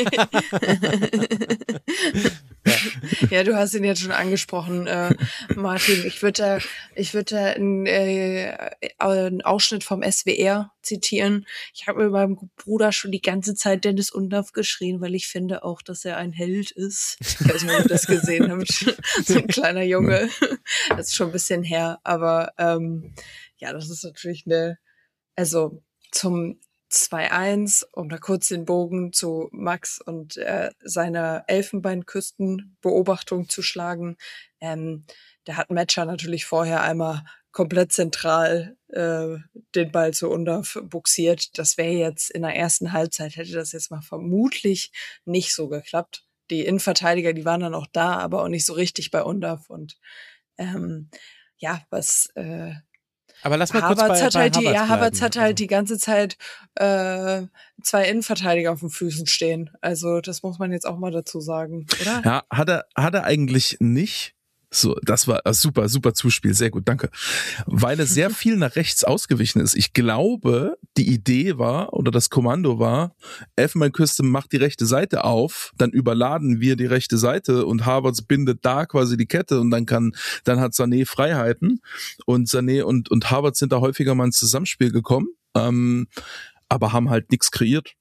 Ja, du hast ihn jetzt schon angesprochen, äh, Martin. Ich würde da, ich würde da einen, äh, einen Ausschnitt vom S W R zitieren. Ich habe mit meinem Bruder schon die ganze Zeit Dennis Undav geschrien, weil ich finde auch, dass er ein Held ist. Ich weiß nicht, ob ihr das gesehen habt. So ein kleiner Junge. Das ist schon ein bisschen her, aber ähm, ja, das ist natürlich eine, also zum zwei eins, um da kurz den Bogen zu Max und äh, seiner Elfenbeinküstenbeobachtung zu schlagen. Ähm, da hat Metscher natürlich vorher einmal komplett zentral äh, den Ball zu Undav buxiert. Das wäre jetzt in der ersten Halbzeit, hätte das jetzt mal vermutlich nicht so geklappt. Die Innenverteidiger, die waren dann auch da, aber auch nicht so richtig bei Undav. Und ähm, ja, was äh, Aber lass mal Havertz kurz bei, hat bei halt die, Havertz ja, Havertz bleiben. hat halt Also, die ganze Zeit äh, zwei Innenverteidiger auf den Füßen stehen. Also das muss man jetzt auch mal dazu sagen, oder? Ja, hat er, hat er eigentlich nicht. So, das war äh, super, super Zuspiel, sehr gut, danke. Weil er sehr viel nach rechts ausgewichen ist. Ich glaube, die Idee war, oder das Kommando war, Elfenbeinküste macht die rechte Seite auf, dann überladen wir die rechte Seite und Havertz bindet da quasi die Kette und dann kann, dann hat Sané Freiheiten und Sané und, und Havertz sind da häufiger mal ins Zusammenspiel gekommen, ähm, aber haben halt nichts kreiert.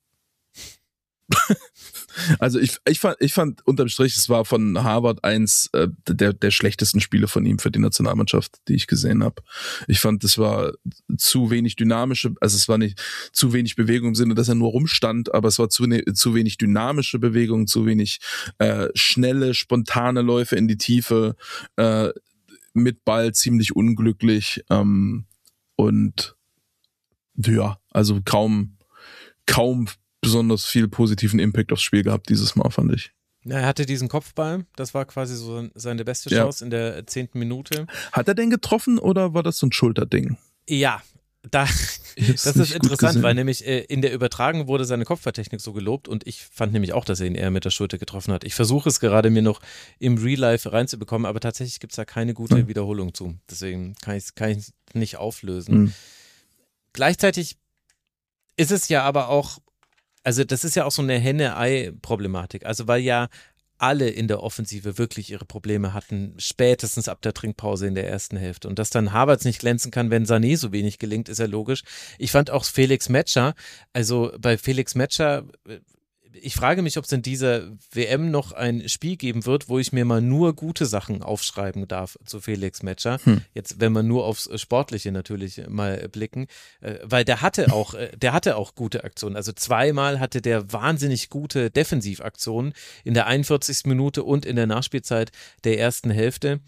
Also ich, ich fand, ich fand unterm Strich, es war von Harvard eins äh, der, der schlechtesten Spiele von ihm für die Nationalmannschaft, die ich gesehen habe. Ich fand, es war zu wenig dynamische, also es war nicht zu wenig Bewegung im Sinne, dass er nur rumstand, aber es war zu, ne, zu wenig dynamische Bewegung, zu wenig äh, schnelle, spontane Läufe in die Tiefe, äh, mit Ball ziemlich unglücklich ähm, und ja, also kaum, kaum besonders viel positiven Impact aufs Spiel gehabt dieses Mal, fand ich. Na, er hatte diesen Kopfball, das war quasi so seine beste Ja. Chance in der zehnten Minute. Hat er denn getroffen oder war das so ein Schulterding? Ja, da, Ich hab's das nicht ist gut interessant, gesehen. weil nämlich äh, in der Übertragung wurde seine Kopfballtechnik so gelobt und ich fand nämlich auch, dass er ihn eher mit der Schulter getroffen hat. Ich versuche es gerade mir noch im Real Life reinzubekommen, aber tatsächlich gibt es da keine gute Hm. Wiederholung zu. Deswegen kann ich es kann ich's nicht auflösen. Hm. Gleichzeitig ist es ja aber auch, also das ist ja auch so eine Henne-Ei-Problematik. Also weil ja alle in der Offensive wirklich ihre Probleme hatten, spätestens ab der Trinkpause in der ersten Hälfte. Und dass dann Havertz nicht glänzen kann, wenn Sané so wenig gelingt, ist ja logisch. Ich fand auch Felix Metscher, also bei Felix Metscher, ich frage mich, ob es in dieser W M noch ein Spiel geben wird, wo ich mir mal nur gute Sachen aufschreiben darf zu Felix Metscher. Hm. Jetzt, wenn man nur aufs Sportliche natürlich mal blicken, äh, weil der hatte auch, äh, der hatte auch gute Aktionen. Also zweimal hatte der wahnsinnig gute Defensivaktionen in der einundvierzigsten Minute und in der Nachspielzeit der ersten Hälfte.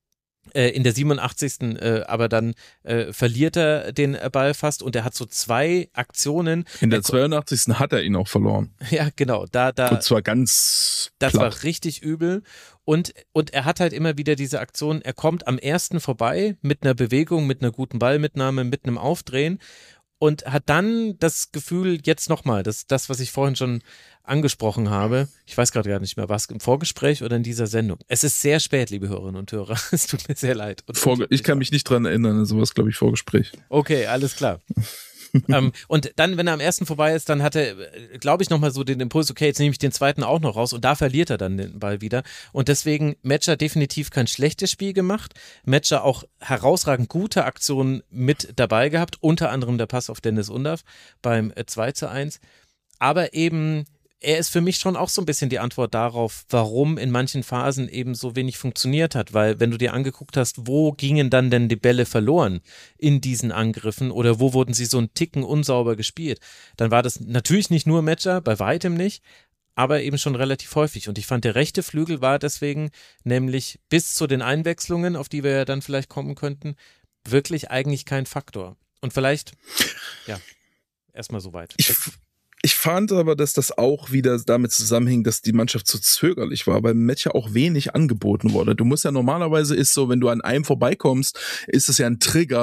In der siebenundachtzigsten Äh, aber dann äh, verliert er den Ball fast und er hat so zwei Aktionen. In der Er ko- zweiundachtzigsten hat er ihn auch verloren. Ja, genau, da, da, Und zwar ganz das platt. war richtig übel. Und, und er hat halt immer wieder diese Aktion, er kommt am ersten vorbei mit einer Bewegung, mit einer guten Ballmitnahme, mit einem Aufdrehen und hat dann das Gefühl, jetzt nochmal, das, das, was ich vorhin schon angesprochen habe, ich weiß gerade gar nicht mehr, was im Vorgespräch oder in dieser Sendung. Es ist sehr spät, liebe Hörerinnen und Hörer, es tut mir sehr leid. Und Vorge- ich kann mich nicht dran erinnern, sowas glaube ich Vorgespräch. Okay, alles klar. ähm, und dann, wenn er am ersten vorbei ist, dann hat er, glaube ich, nochmal so den Impuls, okay, jetzt nehme ich den zweiten auch noch raus und da verliert er dann den Ball wieder. Und deswegen Metscher definitiv kein schlechtes Spiel gemacht. Metscher auch herausragend gute Aktionen mit dabei gehabt, unter anderem der Pass auf Dennis Undav beim äh, zwei zu eins. Aber eben, er ist für mich schon auch so ein bisschen die Antwort darauf, warum in manchen Phasen eben so wenig funktioniert hat, weil wenn du dir angeguckt hast, wo gingen dann denn die Bälle verloren in diesen Angriffen oder wo wurden sie so einen Ticken unsauber gespielt, dann war das natürlich nicht nur Metscher, bei weitem nicht, aber eben schon relativ häufig und ich fand, der rechte Flügel war deswegen nämlich bis zu den Einwechslungen, auf die wir ja dann vielleicht kommen könnten, wirklich eigentlich kein Faktor. Und vielleicht, ja, erstmal soweit. Ich, ich fand aber, dass das auch wieder damit zusammenhing, dass die Mannschaft zu zögerlich war, weil Metscher auch wenig angeboten wurde. Du musst ja normalerweise ist so, wenn du an einem vorbeikommst, ist es ja ein Trigger,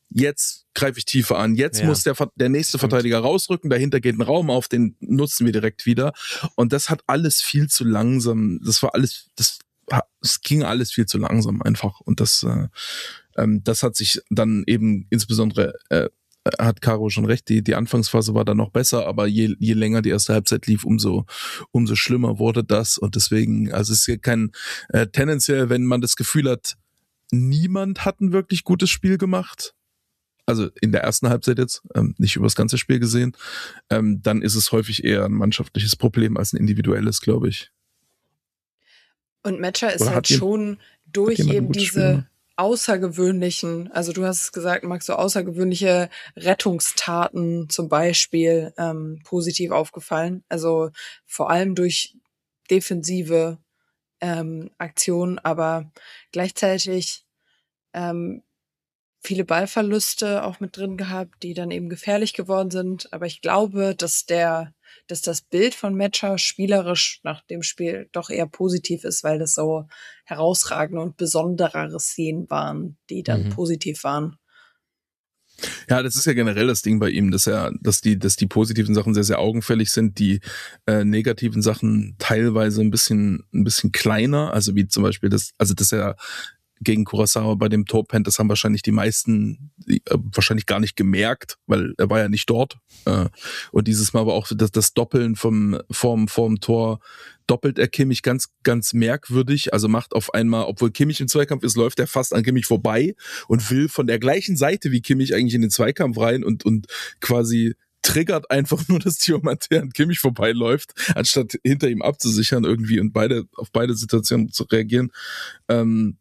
jetzt greife ich tiefer an, jetzt Ja. muss der, der nächste Stimmt. Verteidiger rausrücken, dahinter geht ein Raum auf, den nutzen wir direkt wieder. Und das hat alles viel zu langsam, das war alles, das, es ging alles viel zu langsam einfach. Und das, äh, ähm, das hat sich dann eben insbesondere, äh, hat Caro schon recht, die, die Anfangsphase war dann noch besser, aber je, je länger die erste Halbzeit lief, umso, umso schlimmer wurde das. Und deswegen, also es ist hier kein, äh, tendenziell, wenn man das Gefühl hat, niemand hat ein wirklich gutes Spiel gemacht, also in der ersten Halbzeit jetzt, ähm, nicht über das ganze Spiel gesehen, ähm, dann ist es häufig eher ein mannschaftliches Problem als ein individuelles, glaube ich. Und Metscher ist Oder halt hat jem- schon durch jemand ein eben gutes Spiel diese gemacht? außergewöhnlichen, also du hast es gesagt, Max, so außergewöhnliche Rettungstaten zum Beispiel ähm, positiv aufgefallen. Also vor allem durch defensive ähm, Aktionen, aber gleichzeitig ähm, viele Ballverluste auch mit drin gehabt, die dann eben gefährlich geworden sind. Aber ich glaube, dass der, dass das Bild von Metscher spielerisch nach dem Spiel doch eher positiv ist, weil das so herausragende und besonderere Szenen waren, die dann Mhm. positiv waren. Ja, das ist ja generell das Ding bei ihm, dass er, dass die, dass die positiven Sachen sehr, sehr augenfällig sind, die äh, negativen Sachen teilweise ein bisschen, ein bisschen kleiner, also wie zum Beispiel das, also dass er gegen Curaçao bei dem Tor pennt, das haben wahrscheinlich die meisten die, äh, wahrscheinlich gar nicht gemerkt, weil er war ja nicht dort. Äh, und dieses Mal aber auch das, das Doppeln vom, vom, vom Tor, doppelt er Kimmich ganz, ganz merkwürdig. Also macht auf einmal, obwohl Kimmich im Zweikampf ist, läuft er fast an Kimmich vorbei und will von der gleichen Seite wie Kimmich eigentlich in den Zweikampf rein und, und quasi triggert einfach nur, dass Diomante an Kimmich vorbeiläuft, anstatt hinter ihm abzusichern irgendwie und beide, auf beide Situationen zu reagieren. Ähm,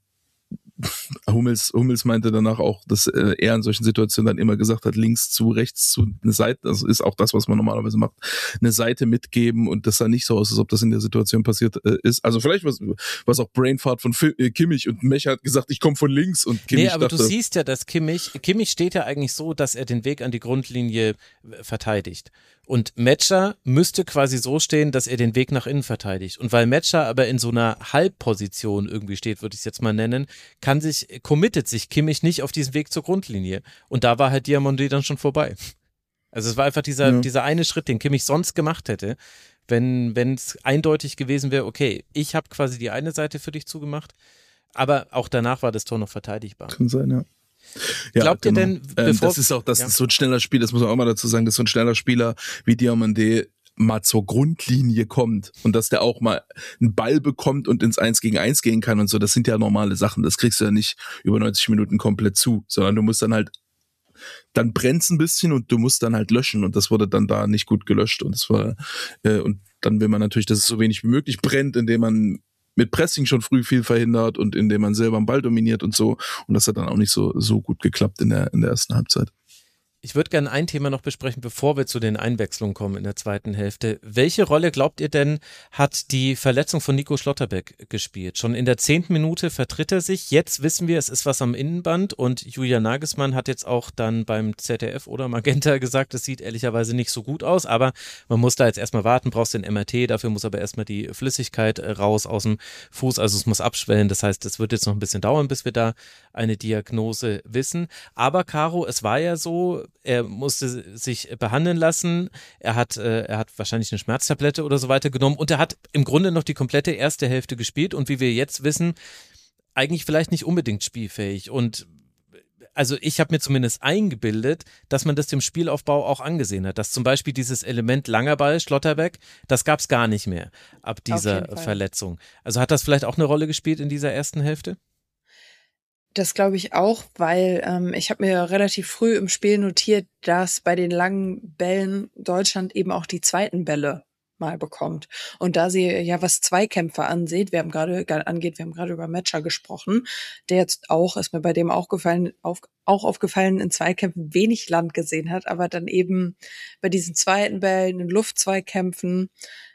Hummels, Hummels meinte danach auch, dass äh, er in solchen Situationen dann immer gesagt hat, links zu, rechts zu, eine Seite, das ist auch das, was man normalerweise macht, eine Seite mitgeben und das sah nicht so aus, als ob das in der Situation passiert äh, ist. Also vielleicht was, was auch Brainfart von Fi- äh, Kimmich und Mecha hat gesagt, ich komme von links und Kimmich Nee, aber dachte, du siehst ja, dass Kimmich, Kimmich steht ja eigentlich so, dass er den Weg an die Grundlinie äh, verteidigt. Und Metscher müsste quasi so stehen, dass er den Weg nach innen verteidigt. Und weil Metscher aber in so einer Halbposition irgendwie steht, würde ich es jetzt mal nennen, kann sich, committet sich Kimmich nicht auf diesen Weg zur Grundlinie. Und da war halt Diamonde dann schon vorbei. Also es war einfach dieser, Ja. dieser eine Schritt, den Kimmich sonst gemacht hätte, wenn wenn es eindeutig gewesen wäre, okay, ich habe quasi die eine Seite für dich zugemacht, aber auch danach war das Tor noch verteidigbar. kann sein, ja. Ja, Glaubt ihr genau. denn, ähm, bevor- das ist auch, das ja. ist so ein schneller Spieler, das muss man auch mal dazu sagen, dass so ein schneller Spieler wie Diomande mal zur Grundlinie kommt und dass der auch mal einen Ball bekommt und ins Eins gegen Eins gehen kann und so, das sind ja normale Sachen, das kriegst du ja nicht über neunzig Minuten komplett zu, sondern du musst dann halt, dann brennt's ein bisschen und du musst dann halt löschen und das wurde dann da nicht gut gelöscht und das war, äh, und dann will man natürlich, dass es so wenig wie möglich brennt, indem man mit Pressing schon früh viel verhindert und indem man selber den Ball dominiert und so. Und das hat dann auch nicht so, so gut geklappt in der, in der ersten Halbzeit. Ich würde gerne ein Thema noch besprechen, bevor wir zu den Einwechslungen kommen in der zweiten Hälfte. Welche Rolle, glaubt ihr denn, hat die Verletzung von Nico Schlotterbeck gespielt? Schon in der zehnten Minute vertritt er sich. Jetzt wissen wir, es ist was am Innenband und Julian Nagelsmann hat jetzt auch dann beim Z D F oder Magenta gesagt, es sieht ehrlicherweise nicht so gut aus, aber man muss da jetzt erstmal warten, brauchst den M R T, dafür muss aber erstmal die Flüssigkeit raus aus dem Fuß, also es muss abschwellen. Das heißt, es wird jetzt noch ein bisschen dauern, bis wir da eine Diagnose wissen. Aber Caro, es war ja so, er musste sich behandeln lassen, er hat, äh, er hat wahrscheinlich eine Schmerztablette oder so weiter genommen und er hat im Grunde noch die komplette erste Hälfte gespielt und wie wir jetzt wissen, eigentlich vielleicht nicht unbedingt spielfähig und also ich habe mir zumindest eingebildet, dass man das dem Spielaufbau auch angesehen hat, dass zum Beispiel dieses Element langer Ball, Schlotterbeck, das gab es gar nicht mehr ab dieser jeden Fall. Verletzung. Also hat das vielleicht auch eine Rolle gespielt in dieser ersten Hälfte? Das glaube ich auch, weil ähm, ich habe mir relativ früh im Spiel notiert, dass bei den langen Bällen Deutschland eben auch die zweiten Bälle mal bekommt. Und da sie ja was Zweikämpfe ansieht, wir haben gerade angeht, wir haben gerade über Metscher gesprochen, der jetzt auch, ist mir bei dem auch gefallen, auf, auch aufgefallen, in Zweikämpfen wenig Land gesehen hat, aber dann eben bei diesen zweiten Bällen, in Luftzweikämpfen,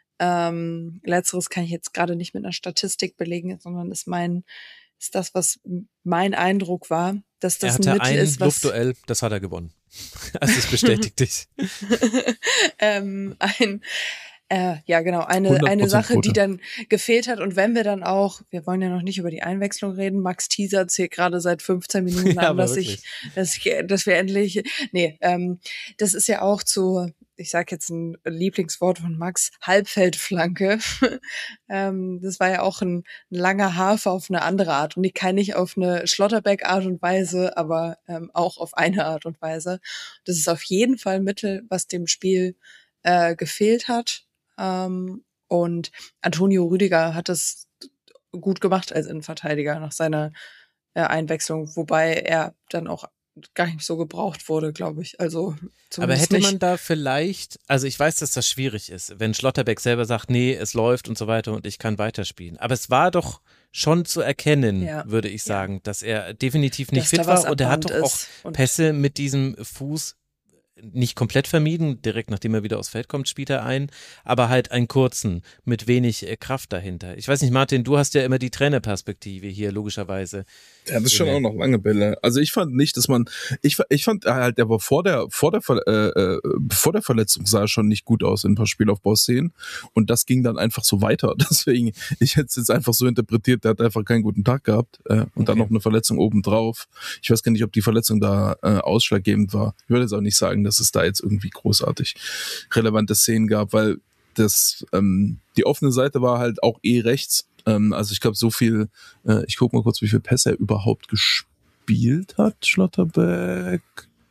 ähm, letzteres kann ich jetzt gerade nicht mit einer Statistik belegen, sondern ist mein ist das, was mein Eindruck war, dass das er hatte ein Mittel ein ist, was Luftduell, das hat er gewonnen. Also es bestätigt dich. ähm, ein Äh, ja, genau. Eine, eine Sache, die dann gefehlt hat. Und wenn wir dann auch, wir wollen ja noch nicht über die Einwechslung reden, Max teasert hier gerade seit fünfzehn Minuten ja, an, dass ich, dass ich, dass wir endlich, nee, ähm, das ist ja auch zu, ich sag jetzt ein Lieblingswort von Max, Halbfeldflanke. ähm, das war ja auch ein, ein langer Hafer auf eine andere Art und kann nicht auf eine Schlotterbeck-Art und Weise, aber ähm, auch auf eine Art und Weise. Das ist auf jeden Fall ein Mittel, was dem Spiel äh, gefehlt hat. Ähm, und Antonio Rüdiger hat das gut gemacht als Innenverteidiger nach seiner äh, Einwechslung, wobei er dann auch gar nicht so gebraucht wurde, glaube ich. Also aber hätte nicht. man da vielleicht, also ich weiß, dass das schwierig ist, wenn Schlotterbeck selber sagt, nee, es läuft und so weiter und ich kann weiterspielen. Aber es war doch schon zu erkennen, ja. würde ich sagen, ja. dass er definitiv nicht dass fit war und er hat doch auch Pässe mit diesem Fuß nicht komplett vermieden, direkt nachdem er wieder aufs Feld kommt, spielt er ein, aber halt einen kurzen, mit wenig Kraft dahinter. Ich weiß nicht, Martin, du hast ja immer die Trainerperspektive hier, logischerweise. Ja, das ist schon auch noch lange Bälle. Also ich fand nicht, dass man, ich, ich fand halt, der war vor der, vor der, äh, vor der Verletzung sah er schon nicht gut aus in ein paar Spielaufbauszenen und das ging dann einfach so weiter. Deswegen, ich hätte es jetzt einfach so interpretiert, der hat einfach keinen guten Tag gehabt äh, und okay. dann noch eine Verletzung obendrauf. Ich weiß gar nicht, ob die Verletzung da äh, ausschlaggebend war. Ich würde jetzt auch nicht sagen, dass es da jetzt irgendwie großartig relevante Szenen gab, weil das ähm, die offene Seite war halt auch eh rechts. Ähm, also ich glaube so viel, äh, ich guck mal kurz, wie viel Pässe er überhaupt gespielt hat, Schlotterbeck.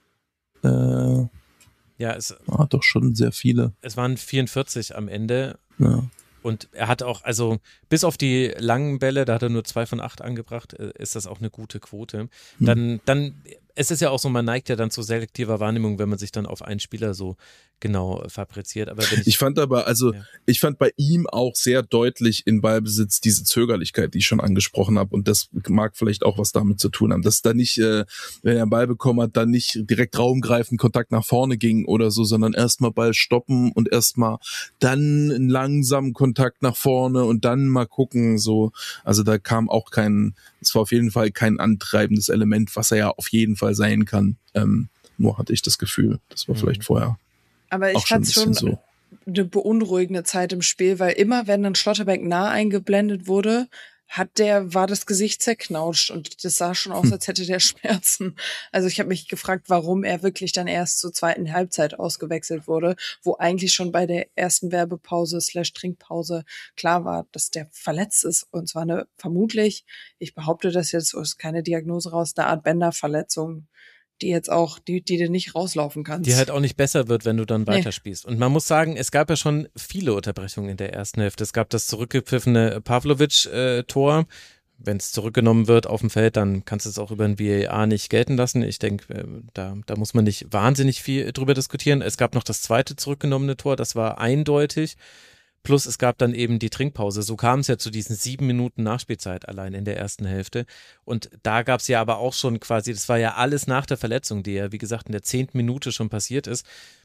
Äh, ja, es ah, doch schon sehr viele. Es waren vierundvierzig am Ende. Ja. Und er hat auch, also bis auf die langen Bälle, da hat er nur zwei von acht angebracht, ist das auch eine gute Quote. Dann, dann, es ist ja auch so, man neigt ja dann zu selektiver Wahrnehmung, wenn man sich dann auf einen Spieler so genau fabriziert. Aber wenn ich, ich fand aber, also ja. ich fand bei ihm auch sehr deutlich in Ballbesitz diese Zögerlichkeit, die ich schon angesprochen habe. Und das mag vielleicht auch was damit zu tun haben, dass da nicht, äh, wenn er einen Ball bekommen hat, dann nicht direkt Raum greifen, Kontakt nach vorne ging oder so, sondern erstmal Ball stoppen und erstmal dann einen langsamen Kontakt nach vorne und dann mal gucken, so. Also da kam auch kein, es war auf jeden Fall kein antreibendes Element, was er ja auf jeden Fall sein kann. Ähm, nur hatte ich das Gefühl, das war mhm. vielleicht vorher. Aber ich fand es schon, schon so. eine beunruhigende Zeit im Spiel, weil immer, wenn dann Schlotterbeck nah eingeblendet wurde, hat der, war das Gesicht zerknautscht und das sah schon aus, hm. als hätte der Schmerzen. Also ich habe mich gefragt, warum er wirklich dann erst zur zweiten Halbzeit ausgewechselt wurde, wo eigentlich schon bei der ersten Werbepause slash Trinkpause klar war, dass der verletzt ist. Und zwar eine, vermutlich, ich behaupte das jetzt, ist keine Diagnose raus, eine Art Bänderverletzung, die jetzt auch, die, die du nicht rauslaufen kannst. Die halt auch nicht besser wird, wenn du dann weiterspielst. Nee. Und man muss sagen, es gab ja schon viele Unterbrechungen in der ersten Hälfte. Es gab das zurückgepfiffene Pavlovic-Tor. Wenn es zurückgenommen wird auf dem Feld, dann kannst du es auch über ein V A R nicht gelten lassen. Ich denke, da, da muss man nicht wahnsinnig viel drüber diskutieren. Es gab noch das zweite zurückgenommene Tor, das war eindeutig. Plus es gab dann eben die Trinkpause. So kam es ja zu diesen sieben Minuten Nachspielzeit allein in der ersten Hälfte. Und da gab es ja aber auch schon quasi, das war ja alles nach der Verletzung, die ja, wie gesagt, in der zehnten Minute schon passiert ist.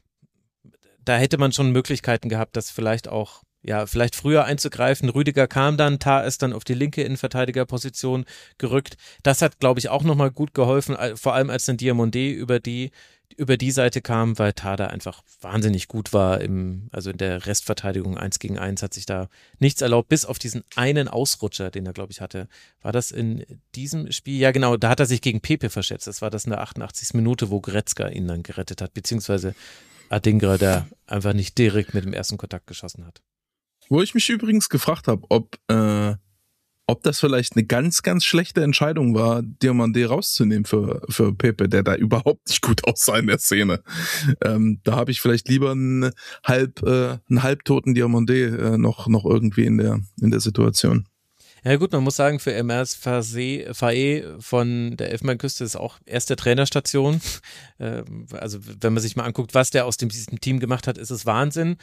Da hätte man schon Möglichkeiten gehabt, das vielleicht auch, ja, vielleicht früher einzugreifen. Rüdiger kam dann, Tah ist dann auf die linke Innenverteidigerposition gerückt. Das hat, glaube ich, auch nochmal gut geholfen, vor allem als dann Diomandé über die über die Seite kam, weil Tada einfach wahnsinnig gut war, im, also in der Restverteidigung eins gegen eins hat sich da nichts erlaubt, bis auf diesen einen Ausrutscher, den er, glaube ich, hatte. War das in diesem Spiel? Ja, genau, da hat er sich gegen Pepe verschätzt. Das war das in der achtundachtzigsten Minute, wo Goretzka ihn dann gerettet hat, beziehungsweise Adingra, der einfach nicht direkt mit dem ersten Kontakt geschossen hat. Wo ich mich übrigens gefragt habe, ob äh ob das vielleicht eine ganz, ganz schlechte Entscheidung war, Diomandé rauszunehmen für, für Pepe, der da überhaupt nicht gut aussah in der Szene. Ähm, da habe ich vielleicht lieber einen halb, äh, einen halbtoten Diomandé äh, noch, noch irgendwie in der, in der Situation. Ja gut, man muss sagen, für M R S Faé von der Elfenbeinküste ist auch erste Trainerstation. Also wenn man sich mal anguckt, was der aus dem, diesem Team gemacht hat, ist es Wahnsinn.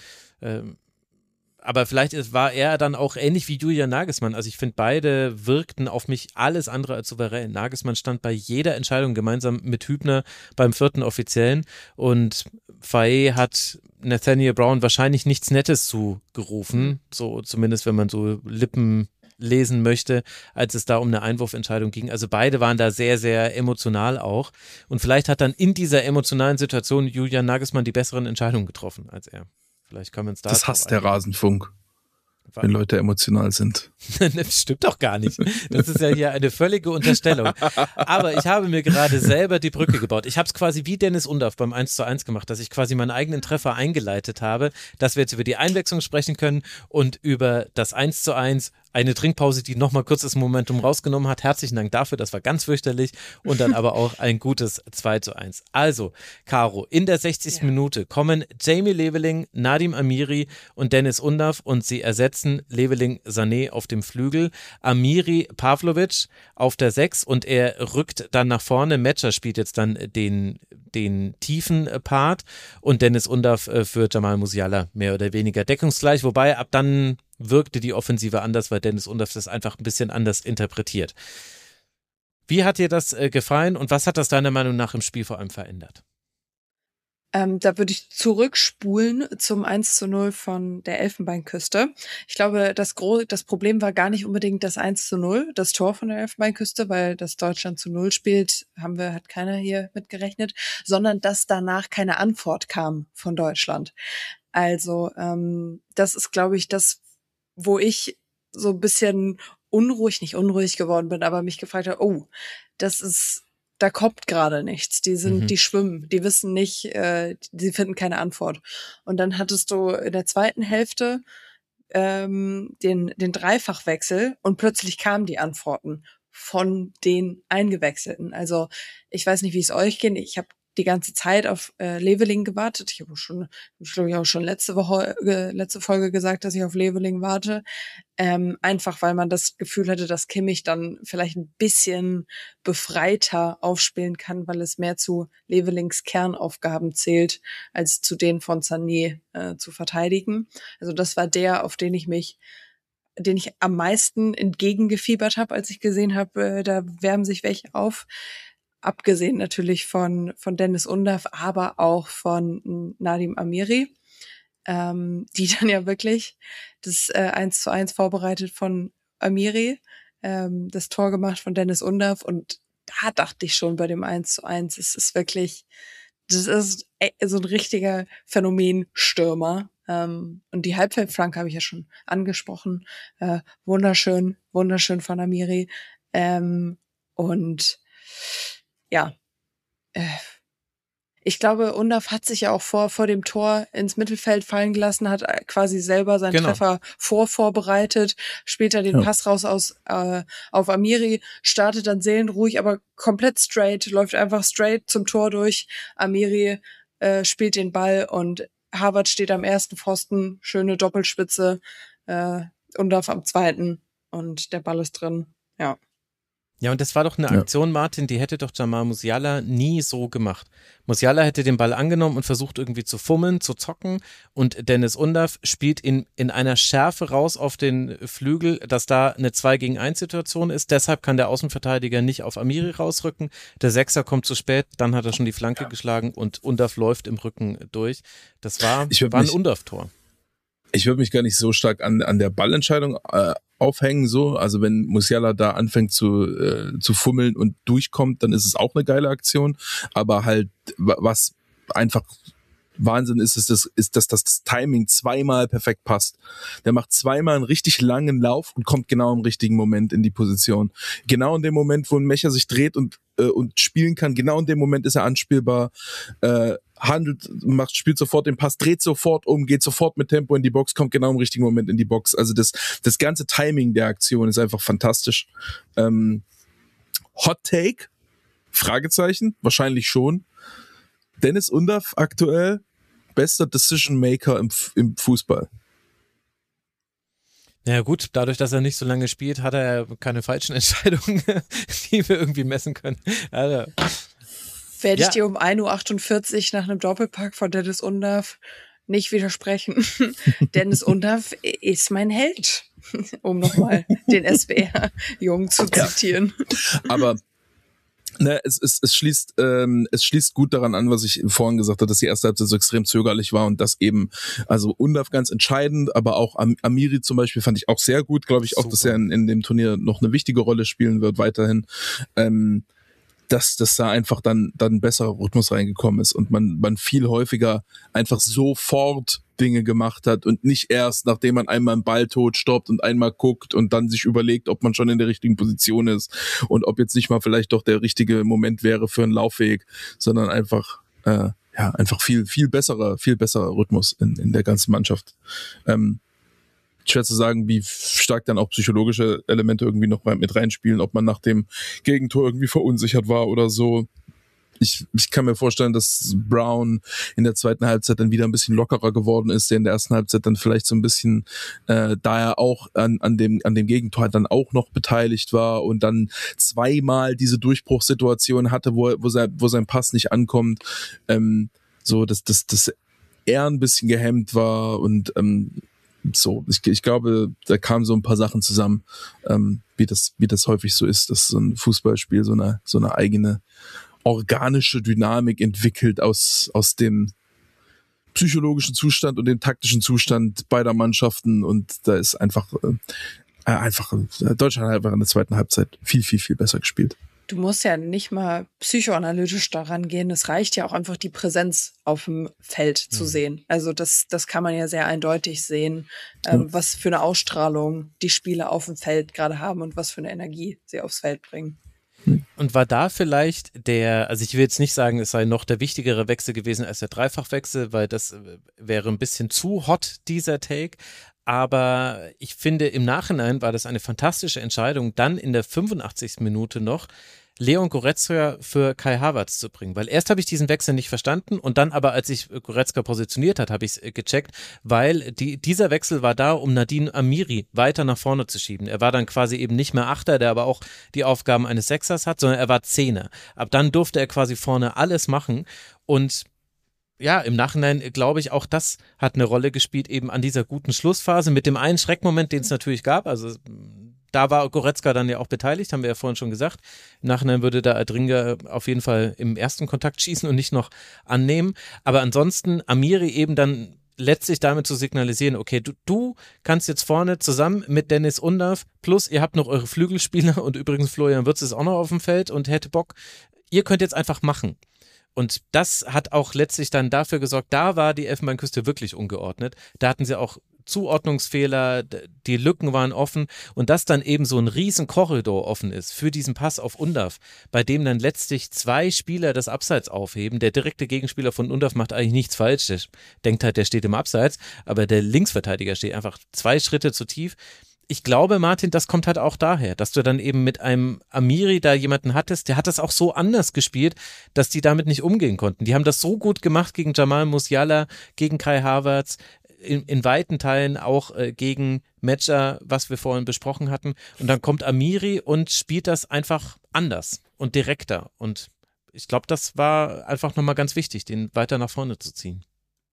Aber vielleicht war er dann auch ähnlich wie Julian Nagelsmann. Also ich finde, beide wirkten auf mich alles andere als souverän. Nagelsmann stand bei jeder Entscheidung gemeinsam mit Hübner beim vierten Offiziellen und Faé hat Nathaniel Brown wahrscheinlich nichts Nettes zugerufen, so zumindest wenn man so Lippen lesen möchte, als es da um eine Einwurfentscheidung ging. Also beide waren da sehr, sehr emotional auch. Und vielleicht hat dann in dieser emotionalen Situation Julian Nagelsmann die besseren Entscheidungen getroffen als er. Vielleicht können wir uns da. Das hasst der Rasenfunk. Wenn Leute emotional sind. Das stimmt doch gar nicht. Das ist ja hier eine völlige Unterstellung. Aber ich habe mir gerade selber die Brücke gebaut. Ich habe es quasi wie Dennis Undaff beim eins zu eins gemacht, dass ich quasi meinen eigenen Treffer eingeleitet habe, dass wir jetzt über die Einwechslung sprechen können und über das eins zu eins, eine Trinkpause, die nochmal kurz das Momentum rausgenommen hat. Herzlichen Dank dafür, das war ganz fürchterlich. Und dann aber auch ein gutes zwei zu eins. Also, Caro, in der sechzigsten Ja. Minute kommen Jamie Leveling, Nadim Amiri und Dennis Undaff und sie ersetzen Leveling Sané auf dem Flügel, Amiri Pavlovic auf der sechs und er rückt dann nach vorne. Metscher spielt jetzt dann den, den tiefen Part und Dennis Undaff für Jamal Musiala mehr oder weniger deckungsgleich, wobei ab dann wirkte die Offensive anders, weil Dennis Undaff das einfach ein bisschen anders interpretiert. Wie hat dir das äh, gefallen und was hat das deiner Meinung nach im Spiel vor allem verändert? Ähm, da würde ich zurückspulen zum eins zu null von der Elfenbeinküste. Ich glaube, das, Gro- das Problem war gar nicht unbedingt das eins zu null, das Tor von der Elfenbeinküste, weil das Deutschland zu null spielt, haben wir, hat keiner hier mitgerechnet, sondern dass danach keine Antwort kam von Deutschland. Also ähm, das ist, glaube ich, das, wo ich so ein bisschen unruhig, nicht unruhig geworden bin, aber mich gefragt habe, oh, das ist, da kommt gerade nichts. Die sind, Mhm. die schwimmen, die wissen nicht, äh, die finden keine Antwort. Und dann hattest du in der zweiten Hälfte ähm, den, den Dreifachwechsel und plötzlich kamen die Antworten von den Eingewechselten. Also ich weiß nicht, wie es euch geht. Ich habe die ganze Zeit auf äh, Leveling gewartet. Ich habe schon, ich glaube ich auch schon letzte Woche, äh, letzte Folge gesagt, dass ich auf Leveling warte. Ähm, einfach, weil man das Gefühl hatte, dass Kimmich dann vielleicht ein bisschen befreiter aufspielen kann, weil es mehr zu Levelings Kernaufgaben zählt, als zu denen von Sané äh, zu verteidigen. Also das war der, auf den ich mich den ich am meisten entgegengefiebert habe, als ich gesehen habe, äh, da wärmen sich welche auf. Abgesehen natürlich von von Dennis Undaff, aber auch von Nadim Amiri, ähm, die dann ja wirklich das äh, eins zu eins vorbereitet von Amiri, ähm, das Tor gemacht von Dennis Undaff und da dachte ich schon bei dem eins zu eins, es ist wirklich, das ist so ein richtiger Phänomenstürmer. Ähm, und die Halbfeldflanke habe ich ja schon angesprochen. Äh, wunderschön, wunderschön von Amiri. Ähm, und ja, äh, ich glaube, Undaff hat sich ja auch vor vor dem Tor ins Mittelfeld fallen gelassen, hat quasi selber seinen Genau. Treffer vorvorbereitet, spielt er den Ja. Pass raus aus äh, auf Amiri, startet dann seelenruhig, aber komplett straight, läuft einfach straight zum Tor durch. Amiri äh, spielt den Ball und Harvard steht am ersten Pfosten, schöne Doppelspitze, äh, Undaff am zweiten und der Ball ist drin. Ja. Ja, und das war doch eine Ja. Aktion, Martin, die hätte doch Jamal Musiala nie so gemacht. Musiala hätte den Ball angenommen und versucht irgendwie zu fummeln, zu zocken und Dennis Undaff spielt in, in einer Schärfe raus auf den Flügel, dass da eine zwei gegen eins Situation ist. Deshalb kann der Außenverteidiger nicht auf Amiri rausrücken. Der Sechser kommt zu spät, dann hat er schon die Flanke geschlagen und Undaff läuft im Rücken durch. Das war, Ich würd war ein mich- Undaff-Tor. Ich würde mich gar nicht so stark an, an der Ballentscheidung äh, aufhängen, so. Also wenn Musiala da anfängt zu, äh, zu fummeln und durchkommt, dann ist es auch eine geile Aktion. Aber halt, wa- was einfach Wahnsinn ist, ist, das, ist, dass das Timing zweimal perfekt passt. Der macht zweimal einen richtig langen Lauf und kommt genau im richtigen Moment in die Position. Genau in dem Moment, wo ein Mecher sich dreht und, äh, und spielen kann, genau in dem Moment ist er anspielbar, äh, handelt, macht, spielt sofort den Pass, dreht sofort um, geht sofort mit Tempo in die Box, kommt genau im richtigen Moment in die Box. Also das, das ganze Timing der Aktion ist einfach fantastisch. Ähm, Hot Take? Fragezeichen? Wahrscheinlich schon. Dennis Undaff aktuell bester Decision Maker im, im Fußball. Ja gut, dadurch, dass er nicht so lange spielt, hat er ja keine falschen Entscheidungen, die wir irgendwie messen können. Also, Werde Ja. ich dir um ein Uhr achtundvierzig nach einem Doppelpack von Dennis Undaff nicht widersprechen. Dennis Undaff ist mein Held, um nochmal den S W R-Jungen zu Ja. zitieren. Aber ne, es, es, es, schließt, ähm, es schließt gut daran an, was ich vorhin gesagt habe, dass die erste Halbzeit so extrem zögerlich war und das eben, also Undaff ganz entscheidend, aber auch Am- Amiri zum Beispiel fand ich auch sehr gut, glaube ich auch, dass Super. er in, in dem Turnier noch eine wichtige Rolle spielen wird weiterhin. Ähm, dass, dass da einfach dann, dann ein besserer Rhythmus reingekommen ist und man, man viel häufiger einfach sofort Dinge gemacht hat und nicht erst, nachdem man einmal einen Ball tot stoppt und einmal guckt und dann sich überlegt, ob man schon in der richtigen Position ist und ob jetzt nicht mal vielleicht doch der richtige Moment wäre für einen Laufweg, sondern einfach äh, ja einfach viel viel besserer viel besserer Rhythmus in, in der ganzen Mannschaft. Ähm, schwer zu sagen, wie stark dann auch psychologische Elemente irgendwie noch mit reinspielen, ob man nach dem Gegentor irgendwie verunsichert war oder so. Ich, ich kann mir vorstellen, dass Brown in der zweiten Halbzeit dann wieder ein bisschen lockerer geworden ist, der in der ersten Halbzeit dann vielleicht so ein bisschen, äh, da er auch an, an dem an dem Gegentor dann auch noch beteiligt war und dann zweimal diese Durchbruchssituation hatte, wo wo sein, wo sein Pass nicht ankommt, ähm, so dass dass dass er ein bisschen gehemmt war und ähm, so, ich, ich glaube, da kamen so ein paar Sachen zusammen, ähm, wie das wie das häufig so ist, dass so ein Fußballspiel so eine so eine eigene organische Dynamik entwickelt aus aus dem psychologischen Zustand und dem taktischen Zustand beider Mannschaften und da ist einfach äh, einfach äh, Deutschland hat einfach in der zweiten Halbzeit viel viel viel besser gespielt. Du musst ja nicht mal psychoanalytisch daran gehen. Es reicht ja auch einfach, die Präsenz auf dem Feld zu mhm. sehen. Also das, das kann man ja sehr eindeutig sehen, ähm, ja. was für eine Ausstrahlung die Spieler auf dem Feld gerade haben und was für eine Energie sie aufs Feld bringen. Und war da vielleicht der, also ich will jetzt nicht sagen, es sei noch der wichtigere Wechsel gewesen als der Dreifachwechsel, weil das wäre ein bisschen zu hot, dieser Take. Aber ich finde, im Nachhinein war das eine fantastische Entscheidung, dann in der fünfundachtzigsten Minute noch Leon Goretzka für Kai Havertz zu bringen. Weil erst habe ich diesen Wechsel nicht verstanden und dann aber, als sich Goretzka positioniert hat, habe ich es gecheckt, weil die, dieser Wechsel war da, um Nadine Amiri weiter nach vorne zu schieben. Er war dann quasi eben nicht mehr Achter, der aber auch die Aufgaben eines Sechsers hat, sondern er war Zehner. Ab dann durfte er quasi vorne alles machen und ja, im Nachhinein glaube ich, auch das hat eine Rolle gespielt, eben an dieser guten Schlussphase mit dem einen Schreckmoment, den es natürlich gab. Also da war Goretzka dann ja auch beteiligt, haben wir ja vorhin schon gesagt. Im Nachhinein würde da Adringer auf jeden Fall im ersten Kontakt schießen und nicht noch annehmen. Aber ansonsten Amiri eben dann letztlich damit zu signalisieren, okay, du, du kannst jetzt vorne zusammen mit Dennis Undav, plus ihr habt noch eure Flügelspieler und übrigens Florian Wirtz ist auch noch auf dem Feld und hätte Bock, ihr könnt jetzt einfach machen. Und das hat auch letztlich dann dafür gesorgt, da war die Elfenbeinküste wirklich ungeordnet. Da hatten sie auch Zuordnungsfehler, die Lücken waren offen und dass dann eben so ein riesen Korridor offen ist für diesen Pass auf Undav, bei dem dann letztlich zwei Spieler das Abseits aufheben. Der direkte Gegenspieler von Undav macht eigentlich nichts falsch, der denkt halt, der steht im Abseits, aber der Linksverteidiger steht einfach zwei Schritte zu tief. Ich glaube, Martin, das kommt halt auch daher, dass du dann eben mit einem Amiri da jemanden hattest, der hat das auch so anders gespielt, dass die damit nicht umgehen konnten. Die haben das so gut gemacht gegen Jamal Musiala, gegen Kai Havertz, in, in weiten Teilen auch äh, gegen Metscher, was wir vorhin besprochen hatten. Und dann kommt Amiri und spielt das einfach anders und direkter. Und ich glaube, das war einfach nochmal ganz wichtig, den weiter nach vorne zu ziehen.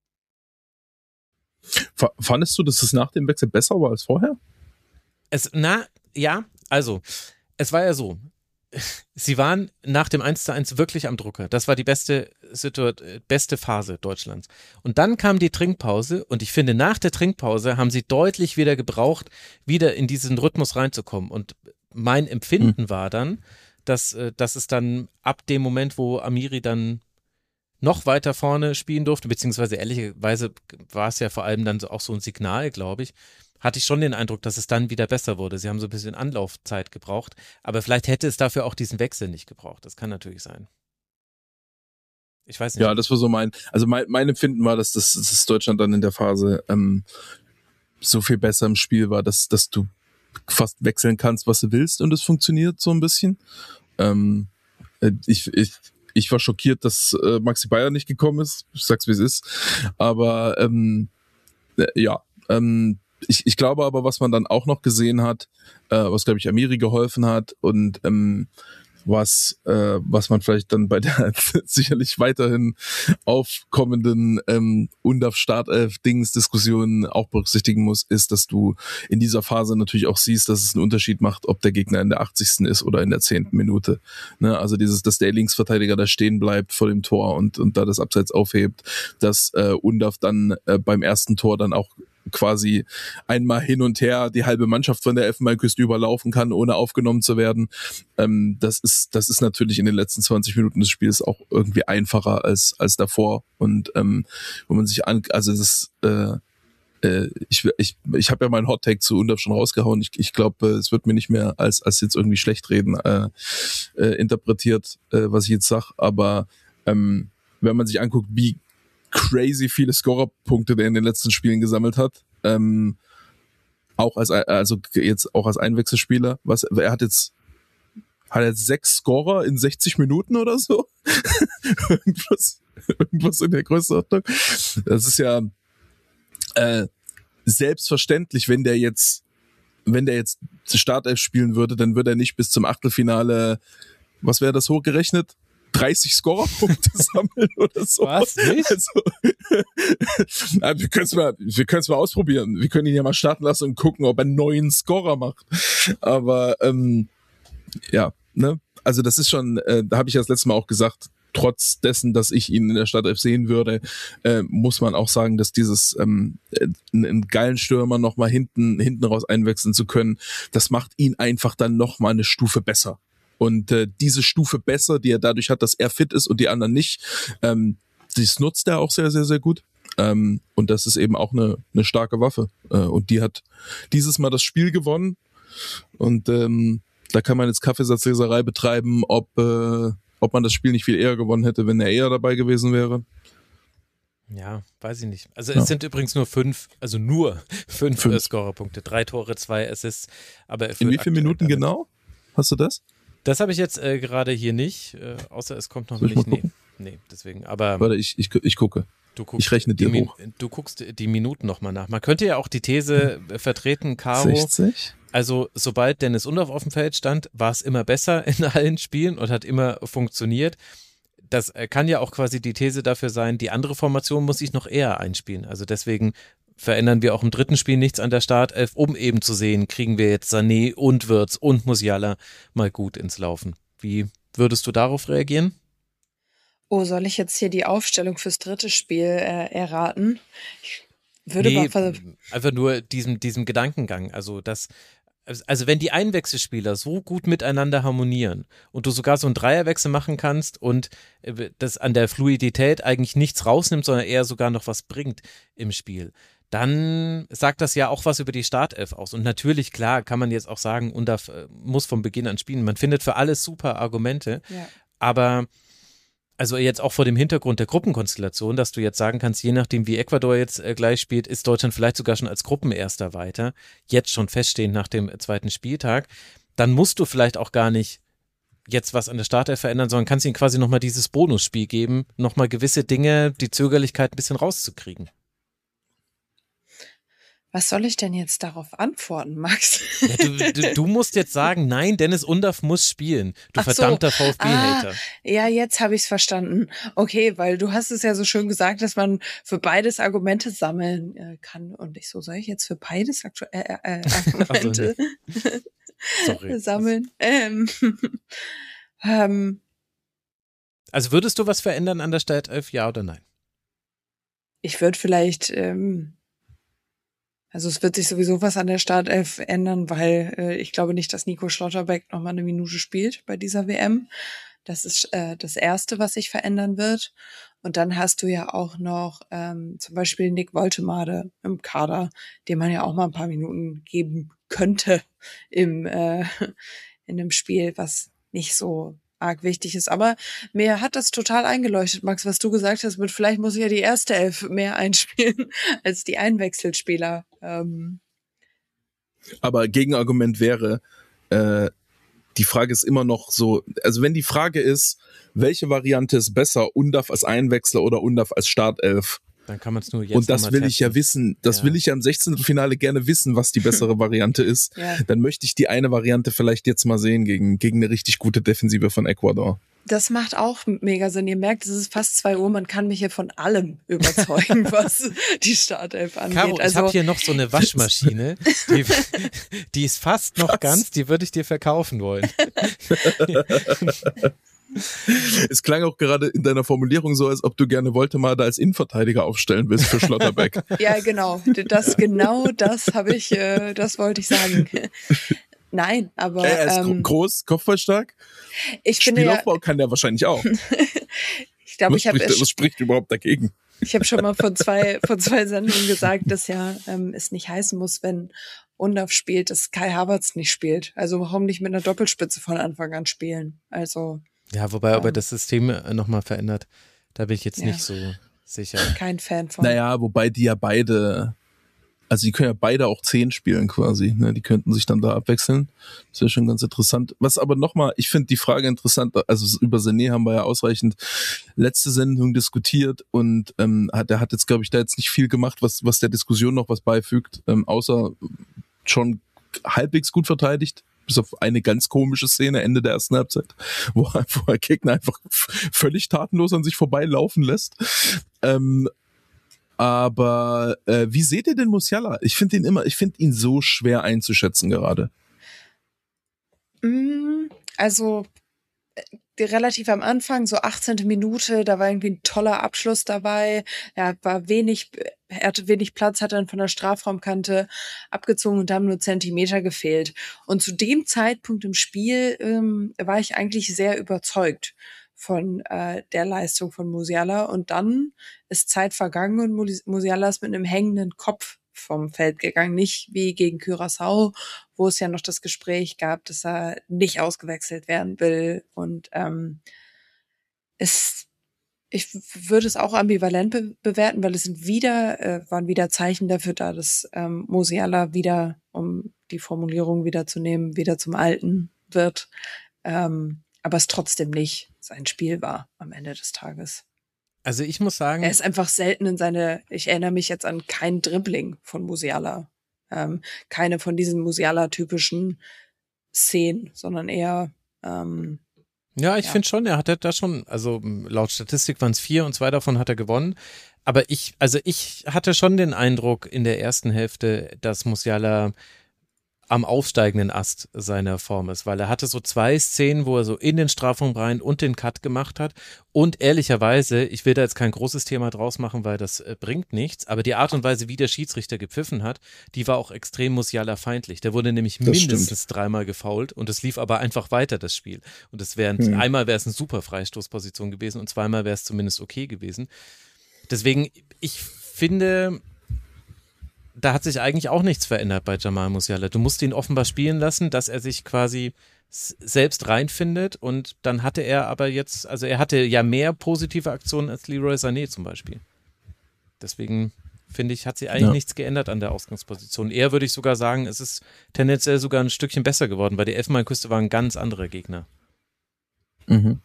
Fandest du, dass es nach dem Wechsel besser war als vorher? Es, na, ja, also, es war ja so, sie waren nach dem eins zu eins wirklich am Drucker. Das war die beste, Situ- beste Phase Deutschlands. Und dann kam die Trinkpause und ich finde, nach der Trinkpause haben sie deutlich wieder gebraucht, wieder in diesen Rhythmus reinzukommen. Und mein Empfinden hm. war dann, dass, dass es dann ab dem Moment, wo Amiri dann noch weiter vorne spielen durfte, beziehungsweise ehrlicherweise war es ja vor allem dann auch so ein Signal, glaube ich, hatte ich schon den Eindruck, dass es dann wieder besser wurde. Sie haben so ein bisschen Anlaufzeit gebraucht, aber vielleicht hätte es dafür auch diesen Wechsel nicht gebraucht. Das kann natürlich sein. Ich weiß nicht. Ja, das war so mein, also mein, mein Empfinden war, dass das, dass Deutschland dann in der Phase ähm, so viel besser im Spiel war, dass, dass du fast wechseln kannst, was du willst und es funktioniert so ein bisschen. Ähm, ich, ich, ich war schockiert, dass äh, Maxi Bayer nicht gekommen ist. Ich sag's, wie es ist. Aber ähm, äh, ja, ähm, Ich, ich glaube aber, was man dann auch noch gesehen hat, äh, was, glaube ich, Amiri geholfen hat und ähm, was äh, was man vielleicht dann bei der sicherlich weiterhin aufkommenden ähm, Undav-Startelf-Dings-Diskussionen auch berücksichtigen muss, ist, dass du in dieser Phase natürlich auch siehst, dass es einen Unterschied macht, ob der Gegner in der achtzigsten ist oder in der zehnten Minute. Ne? Also dieses, dass der Linksverteidiger da stehen bleibt vor dem Tor und und da das Abseits aufhebt, dass äh, Undav dann äh, beim ersten Tor dann auch quasi einmal hin und her die halbe Mannschaft von der Elfenbeinküste überlaufen kann, ohne aufgenommen zu werden. Ähm, das ist, das ist natürlich in den letzten zwanzig Minuten des Spiels auch irgendwie einfacher als, als davor. Und ähm, wo man sich an, also das, äh, äh, ich, ich, ich habe ja meinen Hot Take zu Undaf schon rausgehauen. Ich, ich glaube, äh, es wird mir nicht mehr als, als jetzt irgendwie schlecht reden äh, äh, interpretiert, äh, was ich jetzt sag. Aber ähm, wenn man sich anguckt, wie crazy viele Scorerpunkte der in den letzten Spielen gesammelt hat, ähm, auch als also jetzt auch als Einwechselspieler, was er hat jetzt hat jetzt sechs Scorer in sechzig Minuten oder so, irgendwas, irgendwas in der Größenordnung. Das ist ja äh, selbstverständlich, wenn der jetzt wenn der jetzt Startelf spielen würde, dann würde er nicht bis zum Achtelfinale, was wäre das hochgerechnet? dreißig Scorerpunkte sammeln oder so. Was? Nicht? Also, wir können es mal, wir können es mal ausprobieren. Wir können ihn ja mal starten lassen und gucken, ob er einen neuen Scorer macht. Aber ähm, ja, ne? Also das ist schon, äh, da habe ich ja das letzte Mal auch gesagt, trotz dessen, dass ich ihn in der Startelf sehen würde, äh, muss man auch sagen, dass dieses ähm, einen, einen geilen Stürmer noch mal hinten hinten raus einwechseln zu können, das macht ihn einfach dann noch mal eine Stufe besser. Und äh, diese Stufe besser, die er dadurch hat, dass er fit ist und die anderen nicht, ähm, das nutzt er auch sehr, sehr, sehr gut. Ähm, und das ist eben auch eine, eine starke Waffe. Äh, und die hat dieses Mal das Spiel gewonnen. Und ähm, da kann man jetzt Kaffeesatzleserei betreiben, ob, äh, ob man das Spiel nicht viel eher gewonnen hätte, wenn er eher dabei gewesen wäre. Ja, weiß ich nicht. Also Ja. es sind übrigens nur fünf, also nur fünf, Fünf. Äh, Scorerpunkte. Drei Tore, zwei Assists. Aber er In führt wie vielen aktuell Minuten damit. genau? Hast du das? Das habe ich jetzt äh, gerade hier nicht, äh, außer es kommt noch Soll ich nicht. mal Nee, nee, deswegen. Aber Warte, ich, ich, ich gucke. du guckst ich rechne die dir Min- hoch. Du guckst die Minuten nochmal nach. Man könnte ja auch die These äh, vertreten, Caro, sechzig? also sobald Dennis Undorf auf dem Feld stand, war es immer besser in allen Spielen und hat immer funktioniert. Das äh, kann ja auch quasi die These dafür sein, die andere Formation muss sich noch eher einspielen. Also deswegen verändern wir auch im dritten Spiel nichts an der Startelf, um eben zu sehen, kriegen wir jetzt Sané und Wirtz und Musiala mal gut ins Laufen. Wie würdest du darauf reagieren? Oh, soll ich jetzt hier die Aufstellung fürs dritte Spiel äh, erraten? Ich würde Nee, mal vers- einfach nur diesem, diesem Gedankengang. Also das, also wenn die Einwechselspieler so gut miteinander harmonieren und du sogar so einen Dreierwechsel machen kannst und äh, das an der Fluidität eigentlich nichts rausnimmt, sondern eher sogar noch was bringt im Spiel, dann sagt das ja auch was über die Startelf aus. Und natürlich, klar, kann man jetzt auch sagen, Undaf äh, muss von Beginn an spielen. Man findet für alles super Argumente, ja. aber also jetzt auch vor dem Hintergrund der Gruppenkonstellation, dass du jetzt sagen kannst, je nachdem wie Ecuador jetzt äh, gleich spielt, ist Deutschland vielleicht sogar schon als Gruppenerster weiter, jetzt schon feststehend nach dem zweiten Spieltag, dann musst du vielleicht auch gar nicht jetzt was an der Startelf verändern, sondern kannst ihnen quasi nochmal dieses Bonusspiel geben, nochmal gewisse Dinge, die Zögerlichkeit ein bisschen rauszukriegen. Was soll ich denn jetzt darauf antworten, Max? Ja, du, du, du musst jetzt sagen, nein, Dennis Undorf muss spielen, du Ach so. verdammter VfB-Hater. Ah, ja, jetzt habe ich es verstanden. Okay, weil du hast es ja so schön gesagt, dass man für beides Argumente sammeln äh, kann. Und ich so, soll ich jetzt für beides aktu- äh, äh, Argumente Sorry. sammeln? Ähm, ähm, Also würdest du was verändern an der Startelf, ja oder nein? ich würde vielleicht, ähm, also es wird sich sowieso was an der Startelf ändern, weil äh, ich glaube nicht, dass Nico Schlotterbeck noch mal eine Minute spielt bei dieser W M. Das ist äh, das Erste, was sich verändern wird. Und dann hast du ja auch noch ähm, zum Beispiel Nick Woltemade im Kader, dem man ja auch mal ein paar Minuten geben könnte im äh, in einem Spiel, was nicht so arg wichtig ist. Aber mir hat das total eingeleuchtet, Max, was du gesagt hast, mit vielleicht muss ich ja die erste Elf mehr einspielen als die Einwechselspieler. Ähm, Aber Gegenargument wäre, äh, die Frage ist immer noch so, also wenn die Frage ist, welche Variante ist besser, Undaf als Einwechsler oder Undaf als Startelf? Dann kann man es nur jetzt Und das noch mal will ich ja testen. wissen, das Ja. will ich ja im Sechzehntelfinale gerne wissen, was die bessere Variante ist. ja. Dann möchte ich die eine Variante vielleicht jetzt mal sehen gegen, gegen eine richtig gute Defensive von Ecuador. Das macht auch mega Sinn. Ihr merkt, es ist fast zwei Uhr, man kann mich hier von allem überzeugen, was die Startelf angeht. Caro, ich also habe hier noch so eine Waschmaschine, die, die ist fast noch ganz, die würde ich dir verkaufen wollen. Es klang auch gerade in deiner Formulierung so, als ob du gerne Woltemade als Innenverteidiger aufstellen willst für Schlotterbeck. Ja, genau. Das, genau das habe ich, äh, das wollte ich sagen. Nein, aber. Er ist ähm, groß, kopfballstark. Ich finde ja, Spielaufbau kann der wahrscheinlich auch. ich glaube, Was ich habe spricht, was spricht überhaupt dagegen? ich habe schon mal von zwei, von zwei Sendungen gesagt, dass ja ähm, es nicht heißen muss, wenn Undorf spielt, dass Kai Havertz nicht spielt. Also warum nicht mit einer Doppelspitze von Anfang an spielen? Also Ja, wobei ähm, aber das System nochmal verändert. Da bin ich jetzt Ja. nicht so sicher. kein Fan von. Naja, wobei die ja beide, also die können ja beide auch zehn spielen quasi, ne? Die könnten sich dann da abwechseln. Das wäre schon ganz interessant. Was aber nochmal, ich finde die Frage interessant, also über Sané haben wir ja ausreichend letzte Sendung diskutiert und ähm, hat, der hat jetzt, glaube ich, da jetzt nicht viel gemacht, was, was der Diskussion noch was beifügt, ähm, außer schon halbwegs gut verteidigt. Bis auf eine ganz komische Szene Ende der ersten Halbzeit, wo, wo der Gegner einfach völlig tatenlos an sich vorbeilaufen lässt. Ähm, aber äh, wie seht ihr denn Musiala? Ich finde ihn immer, ich finde ihn so schwer einzuschätzen gerade. Mm, Also äh, relativ am Anfang, so achtzehnte Minute, da war irgendwie ein toller Abschluss dabei. Er war wenig, er hatte wenig Platz, hat dann von der Strafraumkante abgezogen und da haben nur Zentimeter gefehlt. Und zu dem Zeitpunkt im Spiel ähm, war ich eigentlich sehr überzeugt von äh, der Leistung von Musiala. Und dann ist Zeit vergangen und Mus- Musiala ist mit einem hängenden Kopf vom Feld gegangen. Nicht wie gegen Curaçao, wo es ja noch das Gespräch gab, dass er nicht ausgewechselt werden will. Und ähm, es, ich w- würde es auch ambivalent be bewerten, weil es sind wieder, äh, waren wieder Zeichen dafür da, dass ähm, Musiala wieder, um die Formulierung wieder zu nehmen, wieder zum Alten wird. Ähm, aber es trotzdem nicht sein Spiel war am Ende des Tages. Also ich muss sagen, Er ist einfach selten in seine, ich erinnere mich jetzt an kein Dribbling von Musiala. Ähm, keine von diesen Musiala-typischen Szenen, sondern eher, ähm, ja, ich ja. finde schon, er hatte da schon, also m, laut Statistik waren es vier und zwei davon hat er gewonnen. Aber ich, also ich hatte schon den Eindruck in der ersten Hälfte, dass Musiala am aufsteigenden Ast seiner Form ist, weil er hatte so zwei Szenen, wo er so in den Strafraum rein und den Cut gemacht hat und ehrlicherweise, ich will da jetzt kein großes Thema draus machen, weil das äh, bringt nichts, aber die Art und Weise, wie der Schiedsrichter gepfiffen hat, die war auch extrem Musiala-feindlich. Der wurde nämlich Das mindestens dreimal gefoult und es lief aber einfach weiter, das Spiel. Und es wären, Hm. einmal wäre es eine super Freistoßposition gewesen und zweimal wäre es zumindest okay gewesen. Deswegen, ich finde, da hat sich eigentlich auch nichts verändert bei Jamal Musiala. Du musst ihn offenbar spielen lassen, dass er sich quasi s- selbst reinfindet und dann hatte er aber jetzt, also er hatte ja mehr positive Aktionen als Leroy Sané zum Beispiel. Deswegen finde ich, hat sich eigentlich Ja. nichts geändert an der Ausgangsposition. Eher würde ich sogar sagen, es ist tendenziell sogar ein Stückchen besser geworden, weil die Elfenbeinküste waren ganz andere Gegner. Mhm.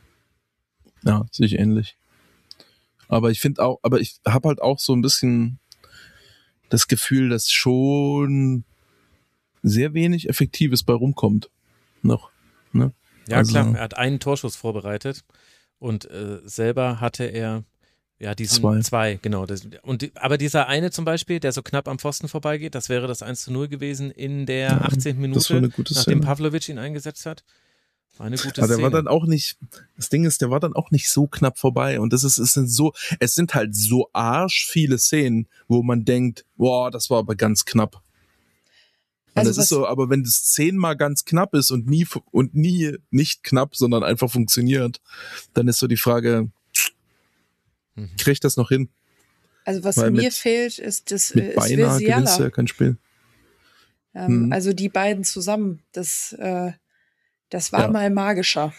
Ja, sehe ich ähnlich. Aber ich finde auch, aber ich habe halt auch so ein bisschen das Gefühl, dass schon sehr wenig Effektives bei rumkommt. Noch. Ne? Ja, Also- klar, er hat einen Torschuss vorbereitet und äh, selber hatte er ja diesen Zwei. zwei, genau. Das, und die, aber dieser eine zum Beispiel, der so knapp am Pfosten vorbeigeht, das wäre das eins zu null gewesen in der Ja, achtzehnten das war Minute, eine gute nachdem Szene. Pavlovic ihn eingesetzt hat. War eine gute Aber der Szene. war dann auch nicht, das Ding ist, der war dann auch nicht so knapp vorbei. Und das ist, es sind so, es sind halt so arsch viele Szenen, wo man denkt, boah, das war aber ganz knapp. Und Also das was- ist so, aber wenn das zehnmal ganz knapp ist und nie, fu- und nie nicht knapp, sondern einfach funktioniert, dann ist so die Frage, Mhm. krieg ich das noch hin? also was Weil mir mit- fehlt, ist das Mit äh, ist beinahe gewinnst du ja Versiala. kein Spiel. Ähm, Mhm. Also die beiden zusammen, das, äh, das war Ja. mal magischer.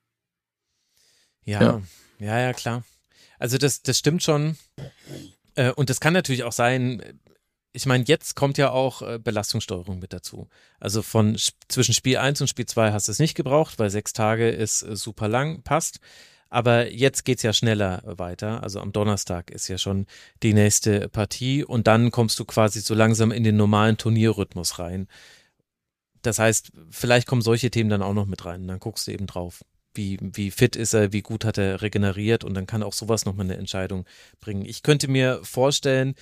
Ja, Ja. ja, ja, klar. Also das, das stimmt schon. Äh, und das kann natürlich auch sein, ich meine, jetzt kommt ja auch äh, Belastungssteuerung mit dazu. Also von Sp- zwischen Spiel eins und Spiel zwei hast du es nicht gebraucht, weil sechs Tage ist äh, super lang, passt. Aber jetzt geht's ja schneller weiter. Also am Donnerstag ist ja schon die nächste Partie und dann kommst du quasi so langsam in den normalen Turnierrhythmus rein. Das heißt, vielleicht kommen solche Themen dann auch noch mit rein. Dann guckst du eben drauf. Wie, wie fit ist er, wie gut hat er regeneriert und dann kann auch sowas nochmal eine Entscheidung bringen. Ich könnte mir vorstellen,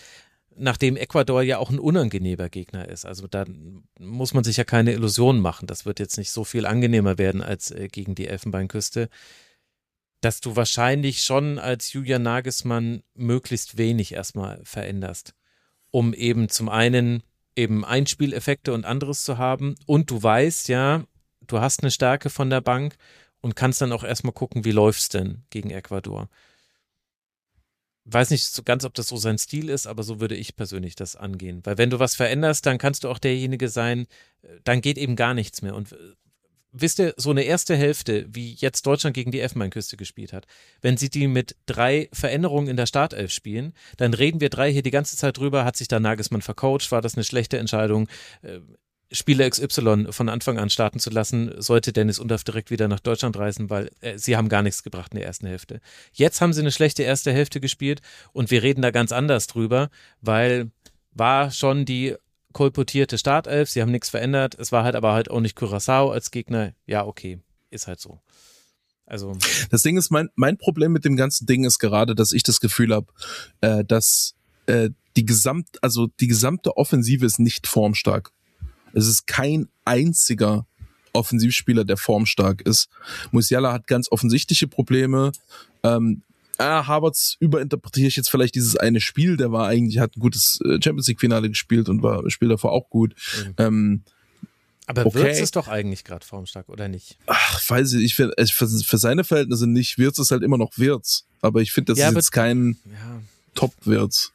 nachdem Ecuador ja auch ein unangenehmer Gegner ist. Also da muss man sich ja keine Illusionen machen. Das wird jetzt nicht so viel angenehmer werden als äh, gegen die Elfenbeinküste, dass du wahrscheinlich schon als Julian Nagelsmann möglichst wenig erstmal veränderst, um eben zum einen eben Einspieleffekte und anderes zu haben und du weißt ja, du hast eine Stärke von der Bank und kannst dann auch erstmal gucken, wie läuft's denn gegen Ecuador. Weiß nicht so ganz, ob das so sein Stil ist, aber so würde ich persönlich das angehen. Weil wenn du was veränderst, dann kannst du auch derjenige sein, dann geht eben gar nichts mehr. Und wisst ihr, so eine erste Hälfte, wie jetzt Deutschland gegen die Elfenbeinküste gespielt hat, wenn sie die mit drei Veränderungen in der Startelf spielen, dann reden wir drei hier die ganze Zeit drüber, hat sich da Nagelsmann vercoacht, war das eine schlechte Entscheidung, Spieler X Y von Anfang an starten zu lassen, sollte Dennis Undaff direkt wieder nach Deutschland reisen, weil äh, sie haben gar nichts gebracht in der ersten Hälfte. Jetzt haben sie eine schlechte erste Hälfte gespielt und wir reden da ganz anders drüber, weil war schon die kolportierte Startelf, sie haben nichts verändert, es war halt aber halt auch nicht Curaçao als Gegner, ja okay, ist halt so. Also das Ding ist, mein, mein Problem mit dem ganzen Ding ist gerade, dass ich das Gefühl habe, äh, dass äh, die gesamt, also die gesamte Offensive ist nicht formstark. Es ist kein einziger Offensivspieler, der formstark ist. Musiala hat ganz offensichtliche Probleme. Ähm, ah, Havertz überinterpretiere ich jetzt vielleicht dieses eine Spiel, der war eigentlich, hat ein gutes Champions League Finale gespielt und war Spiel davor auch gut. Mhm. Ähm, Aber okay. Wirtz ist doch eigentlich gerade formstark, oder nicht? Ach, weiß ich, ich find, für, für seine Verhältnisse nicht. Wirtz ist halt immer noch Wirtz. Aber ich finde, das ja, ist jetzt kein ja. Top-Wirtz.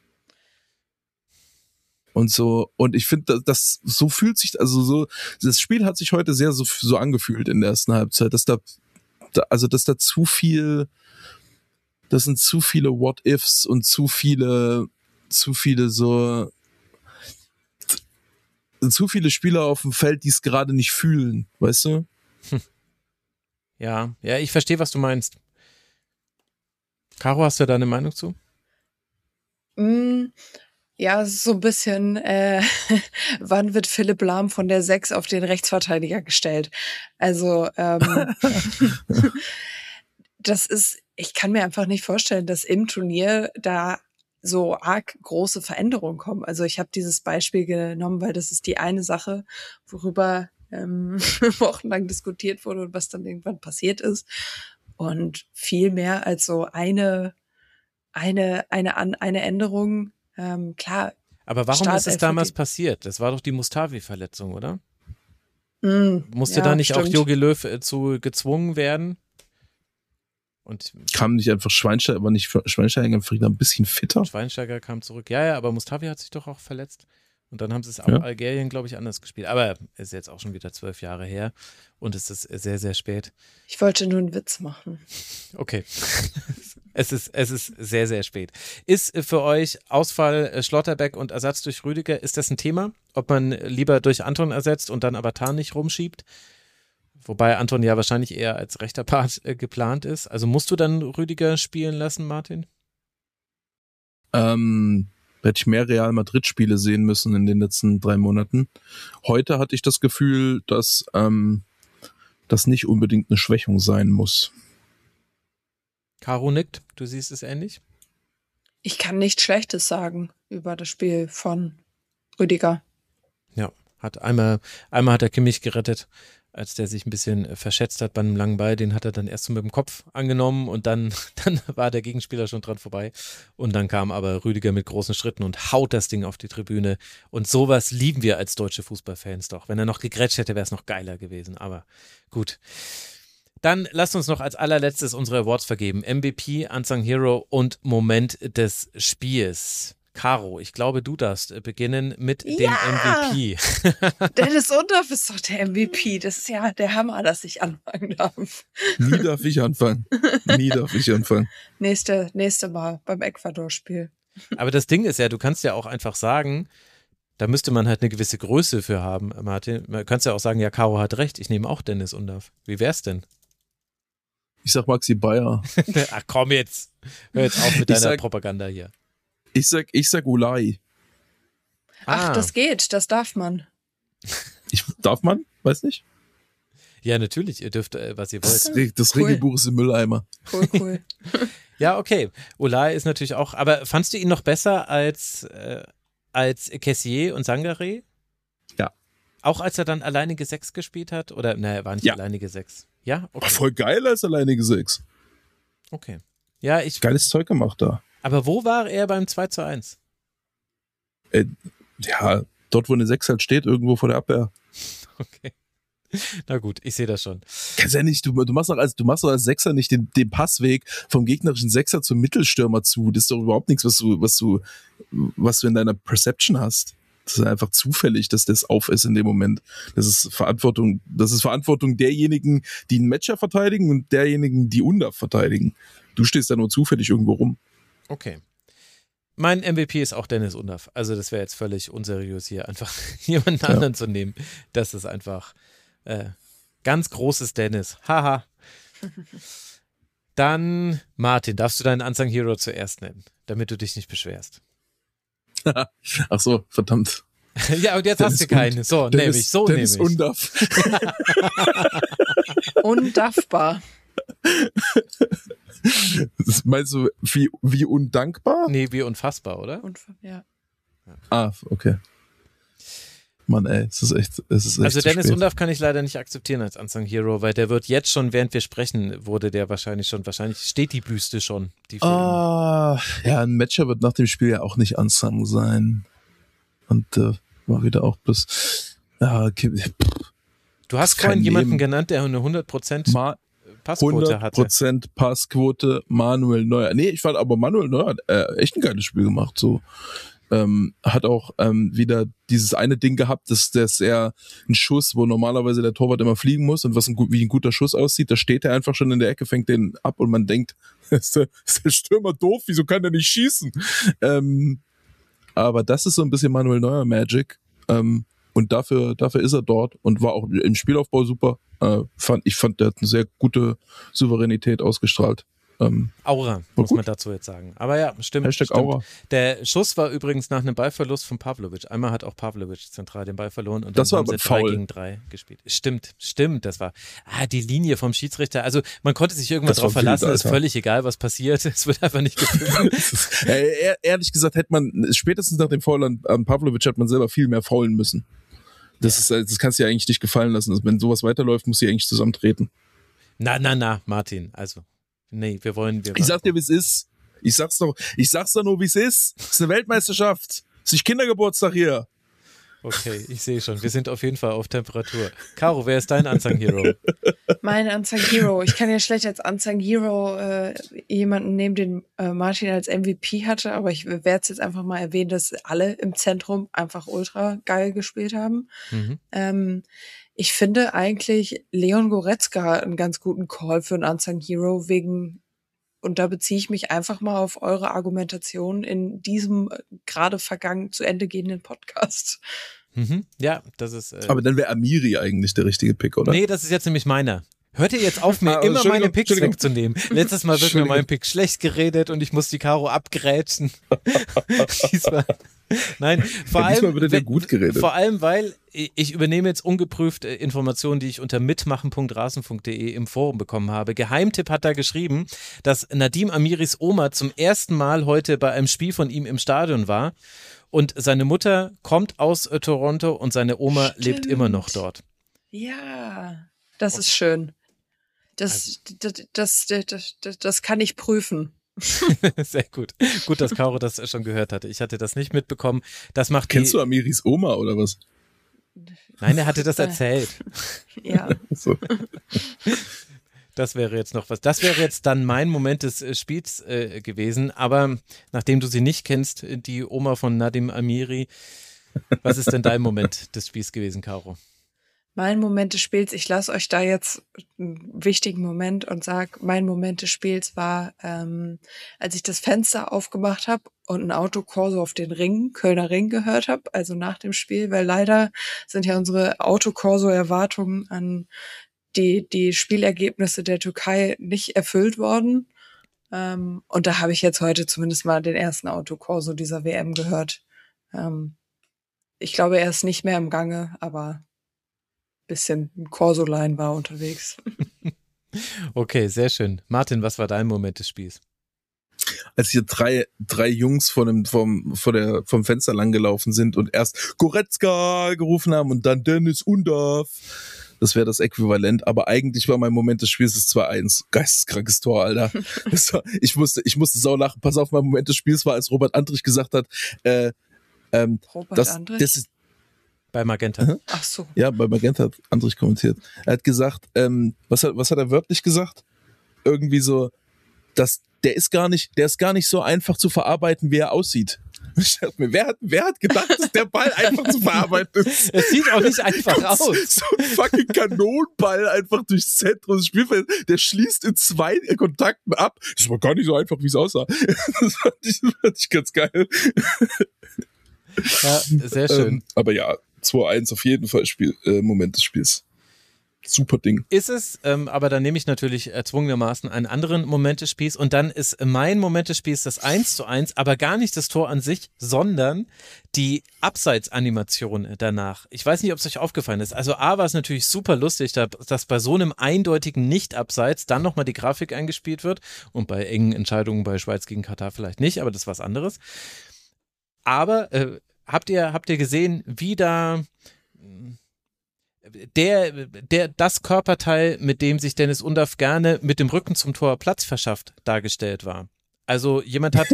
Und so, und ich finde, das, so fühlt sich, also so, das Spiel hat sich heute sehr so, so angefühlt in der ersten Halbzeit, dass da, da, also, dass da zu viel, das sind zu viele What-Ifs und zu viele, zu viele so, zu viele Spieler auf dem Feld, die es gerade nicht fühlen, weißt du? Hm. Ja, ja, ich verstehe, was du meinst. Caro, hast du da eine Meinung zu? Mm. Ja, so ein bisschen, äh, wann wird Philipp Lahm von der sechs auf den Rechtsverteidiger gestellt? Also, ähm, das ist, ich kann mir einfach nicht vorstellen, dass im Turnier da so arg große Veränderungen kommen. Also ich habe dieses Beispiel genommen, weil das ist die eine Sache, worüber ähm, wochenlang diskutiert wurde und was dann irgendwann passiert ist. Und viel mehr als so eine, eine, eine, eine Änderung. Ähm, klar. Aber warum ist es damals passiert? Das war doch die Mustafi-Verletzung, oder? Mm, Musste ja, da nicht stimmt. auch Jogi Löw äh, zu gezwungen werden? Und kam nicht einfach Schweinsteiger, war nicht Schweinsteiger einfach ein bisschen fitter? Schweinsteiger kam zurück. Ja, ja, aber Mustafi hat sich doch auch verletzt. Und dann haben sie es auch Ja. Algerien, glaube ich, anders gespielt. Aber es ist jetzt auch schon wieder zwölf Jahre her und es ist sehr, sehr spät. Ich wollte nur einen Witz machen. Okay. Es ist, es ist sehr, sehr spät. Ist für euch Ausfall Schlotterbeck und Ersatz durch Rüdiger, ist das ein Thema? Ob man lieber durch Anton ersetzt und dann aber Tarn nicht rumschiebt? Wobei Anton ja wahrscheinlich eher als rechter Part äh, geplant ist. Also musst du dann Rüdiger spielen lassen, Martin? Ähm, hätte ich mehr Real Madrid-Spiele sehen müssen in den letzten drei Monaten. Heute hatte ich das Gefühl, dass ähm, das nicht unbedingt eine Schwächung sein muss. Caro nickt, du siehst es ähnlich? Ich kann nichts Schlechtes sagen über das Spiel von Rüdiger. Ja, hat einmal, einmal hat er Kimmich gerettet, als der sich ein bisschen verschätzt hat bei einem langen Ball. Den hat er dann erst so mit dem Kopf angenommen und dann, dann war der Gegenspieler schon dran vorbei. Und dann kam aber Rüdiger mit großen Schritten und haut das Ding auf die Tribüne. Und sowas lieben wir als deutsche Fußballfans doch. Wenn er noch gegrätscht hätte, wäre es noch geiler gewesen. Aber gut. Dann lasst uns noch als allerletztes unsere Awards vergeben. M V P, Unsung Hero und Moment des Spiels. Caro, ich glaube, du darfst beginnen mit dem Ja! M V P. Dennis Undaff ist doch der M V P. Das ist ja der Hammer, dass ich anfangen darf. Nie darf ich anfangen. Nie darf ich anfangen. Nächste, nächste Mal beim Ecuador-Spiel. Aber das Ding ist ja, du kannst ja auch einfach sagen, da müsste man halt eine gewisse Größe für haben, Martin. Man könnte ja auch sagen, ja, Caro hat recht, ich nehme auch Dennis Undaff. Wie wär's denn? Ich sag Maxi Bayer. Ach komm jetzt. Hör jetzt auf mit Ich deiner sag- Propaganda hier. Ich sag, ich sag Ulai. Ach, Ah. das geht, das darf man. Ich, darf man? Weiß nicht. Ja, natürlich, ihr dürft, äh, was ihr Das, wollt. das Cool. Regelbuch ist im Mülleimer. Cool, cool. Ja, okay. Olay ist natürlich auch, aber fandst du ihn noch besser als, äh, als Kessier und Sangaré? Ja. Auch als er dann alleinige Sechs gespielt hat? Oder, naja, er war nicht Ja. alleinige Sechs. Ja? Okay. War voll geil als alleinige Sechs. Okay. Ja, ich. Geiles Zeug gemacht da. Aber wo war er beim zwei zu eins? Äh, ja, dort, wo eine Sechs halt steht, irgendwo vor der Abwehr. Okay. Na gut, ich sehe das schon. Kannst ja nicht, du, du machst doch als, du machst doch als Sechser nicht den, den Passweg vom gegnerischen Sechser zum Mittelstürmer zu. Das ist doch überhaupt nichts, was du, was du, was du in deiner Perception hast. Das ist einfach zufällig, dass das auf ist in dem Moment. Das ist Verantwortung, das ist Verantwortung derjenigen, die einen Matcher verteidigen und derjenigen, die Undav verteidigen. Du stehst da nur zufällig irgendwo rum. Okay. Mein M V P ist auch Dennis Undav. Also das wäre jetzt völlig unseriös hier, einfach jemanden Ja. anderen zu nehmen. Das ist einfach äh, ganz großes Dennis. Haha. Dann Martin, darfst du deinen Unsung Hero zuerst nennen, damit du dich nicht beschwerst. Ach so, verdammt. Ja, und jetzt Dennis hast du keinen. So, nehme ich, so nehme Dennis ich. Undav. Undaffbar. Das meinst du, wie, wie undankbar? Nee, wie unfassbar, oder? Und, ja. Ah, okay. Mann, ey, es ist echt, es ist echt Also zu Dennis spät. Undav kann ich leider nicht akzeptieren als Unsung Hero, weil der wird jetzt schon, während wir sprechen, wurde der wahrscheinlich schon, wahrscheinlich steht die Büste schon. Die für ihn- Ah, ja, ein Matcher wird nach dem Spiel ja auch nicht unsung sein. Und äh, war wieder auch bloß, ja, okay, Du hast kein vorhin jemanden Leben. genannt, der eine hundert Prozent Ma- Passquote hundert hatte. Prozent Passquote, Manuel Neuer. Nee, ich fand aber Manuel Neuer hat äh, echt ein geiles Spiel gemacht. So ähm, hat auch ähm, wieder dieses eine Ding gehabt, dass, dass er einen Schuss, wo normalerweise der Torwart immer fliegen muss und was ein, gut- wie ein guter Schuss aussieht, da steht er einfach schon in der Ecke, fängt den ab und man denkt, ist der, ist der Stürmer doof, wieso kann der nicht schießen? Ähm, aber das ist so ein bisschen Manuel Neuer Magic. Ähm, und dafür, dafür ist er dort und war auch im Spielaufbau super. Äh, fand, ich fand, der hat eine sehr gute Souveränität ausgestrahlt. Ähm, Aura, muss gut. man dazu jetzt sagen. Aber ja, stimmt. Hashtag stimmt. Aura. Der Schuss war übrigens nach einem Ballverlust von Pavlovic. Einmal hat auch Pavlovic zentral den Ball verloren und dann Das war haben aber sie drei faul. gegen drei gespielt. Stimmt, stimmt, das war ah, die Linie vom Schiedsrichter. Also man konnte sich irgendwas Das war drauf verlassen, wild, ist Alter. völlig egal, was passiert. Es wird einfach nicht gepfiffen. äh, ehr- ehrlich gesagt, hätte man spätestens nach dem Foul an, an Pavlovic hat man selber viel mehr faulen müssen. Das ist, äh, das kannst du dir eigentlich nicht gefallen lassen. Also, wenn sowas weiterläuft, muss sie eigentlich zusammentreten. Na, na, na, Martin, also nee, wir wollen, wir Ich sag dir, wie es ist. Ich sag's doch, ich sag's doch nur, wie es ist. Es ist eine Weltmeisterschaft. Es ist nicht Kindergeburtstag hier. Okay, ich sehe schon, wir sind auf jeden Fall auf Temperatur. Caro, wer ist dein Unsung Hero? Mein Unsung Hero. Ich kann ja schlecht als Unsung Hero äh, jemanden nehmen, den äh, Martin als M V P hatte, aber ich werde es jetzt einfach mal erwähnen, dass alle im Zentrum einfach ultra geil gespielt haben. Mhm. Ähm, ich finde eigentlich Leon Goretzka einen ganz guten Call für einen Unsung Hero wegen, und da beziehe ich mich einfach mal auf eure Argumentation in diesem äh, gerade vergangen zu Ende gehenden Podcast. Mhm. Ja, das ist. Äh, Aber dann wäre Amiri eigentlich der richtige Pick, oder? nee, das ist jetzt nämlich meiner. Hört ihr jetzt auf, mir Ah, immer Entschuldigung, meine Picks Entschuldigung. wegzunehmen? Letztes Mal wird mir Entschuldigung. mein Pick schlecht geredet und ich muss die Caro abgrätschen. Diesmal. Nein, vor Ja, allem, diesmal wird dir wenn- gut geredet. vor allem, weil ich ich übernehme jetzt ungeprüft äh, Informationen, die ich unter mitmachen punkt rasen punkt de im Forum bekommen habe. Geheimtipp hat da geschrieben, dass Nadim Amiris Oma zum ersten Mal heute bei einem Spiel von ihm im Stadion war und seine Mutter kommt aus äh, Toronto und seine Oma lebt Stimmt. immer noch dort. Ja, das ist schön. Das, das, das, das, das, das kann ich prüfen. Sehr gut. Gut, dass Caro das schon gehört hatte. Ich hatte das nicht mitbekommen. Das macht Kennst die, du Amiris Oma oder was? Nein, er hatte das erzählt. Ja. So. Das wäre jetzt noch was. Das wäre jetzt dann mein Moment des äh, Spiels äh, gewesen. Aber nachdem du sie nicht kennst, äh, die Oma von Nadim Amiri, was ist denn dein Moment des Spiels gewesen, Caro? Mein Moment des Spiels, ich lasse euch da jetzt einen wichtigen Moment und sag, mein Moment des Spiels war, ähm, als ich das Fenster aufgemacht habe und ein Autokorso auf den Ring, Kölner Ring gehört habe, also nach dem Spiel, weil leider sind ja unsere Autokorso-Erwartungen an die, die Spielergebnisse der Türkei nicht erfüllt worden. Ähm, und da habe ich jetzt heute zumindest mal den ersten Autokorso dieser W M gehört. Ähm, ich glaube, er ist nicht mehr im Gange, aber bisschen Corso-Line war unterwegs. Okay, sehr schön. Martin, was war dein Moment des Spiels? als hier drei, drei Jungs vor dem, vom, vor der, vom Fenster langgelaufen sind und erst Goretzka gerufen haben und dann Dennis Undav. Das wäre das Äquivalent, aber eigentlich war mein Moment des Spiels das zwei eins. Geisteskrankes Tor, Alter. Das war, ich musste, ich musste sau lachen. Pass auf, mein Moment des Spiels war, als Robert Andrich gesagt hat, äh, ähm, Robert das, Andrich? das ist, Bei Magenta. Ach so. ja, bei Magenta hat Andrich kommentiert. Er hat gesagt, ähm, was hat, was hat er wörtlich gesagt? Irgendwie so, dass der ist gar nicht, der ist gar nicht so einfach zu verarbeiten, wie er aussieht. Ich dachte mir, wer hat, wer hat gedacht, dass der Ball einfach zu verarbeiten ist? Es sieht auch nicht einfach aus. So ein fucking Kanonenball einfach durchs Zentrum des Spielfelds. Der schließt in zwei Kontakten ab. Das war gar nicht so einfach, wie es aussah. Das fand ich, das fand ich ganz geil. Ja, sehr schön. Ähm, aber ja, zwei eins auf jeden Fall Spiel, äh, Moment des Spiels. Super Ding. Ist es, ähm, aber dann nehme ich natürlich erzwungenermaßen einen anderen Moment des Spiels und dann ist mein Moment des Spiels das eins zu eins, aber gar nicht das Tor an sich, sondern die Abseitsanimation danach. Ich weiß nicht, ob es euch aufgefallen ist. Also A war es natürlich super lustig, dass bei so einem eindeutigen Nicht-Abseits dann nochmal die Grafik eingespielt wird und bei engen Entscheidungen bei Schweiz gegen Katar vielleicht nicht, aber das ist was anderes. Aber äh, habt ihr, habt ihr gesehen, wie da der, der, das Körperteil, mit dem sich Dennis Undav gerne mit dem Rücken zum Tor Platz verschafft, dargestellt war? Also jemand hat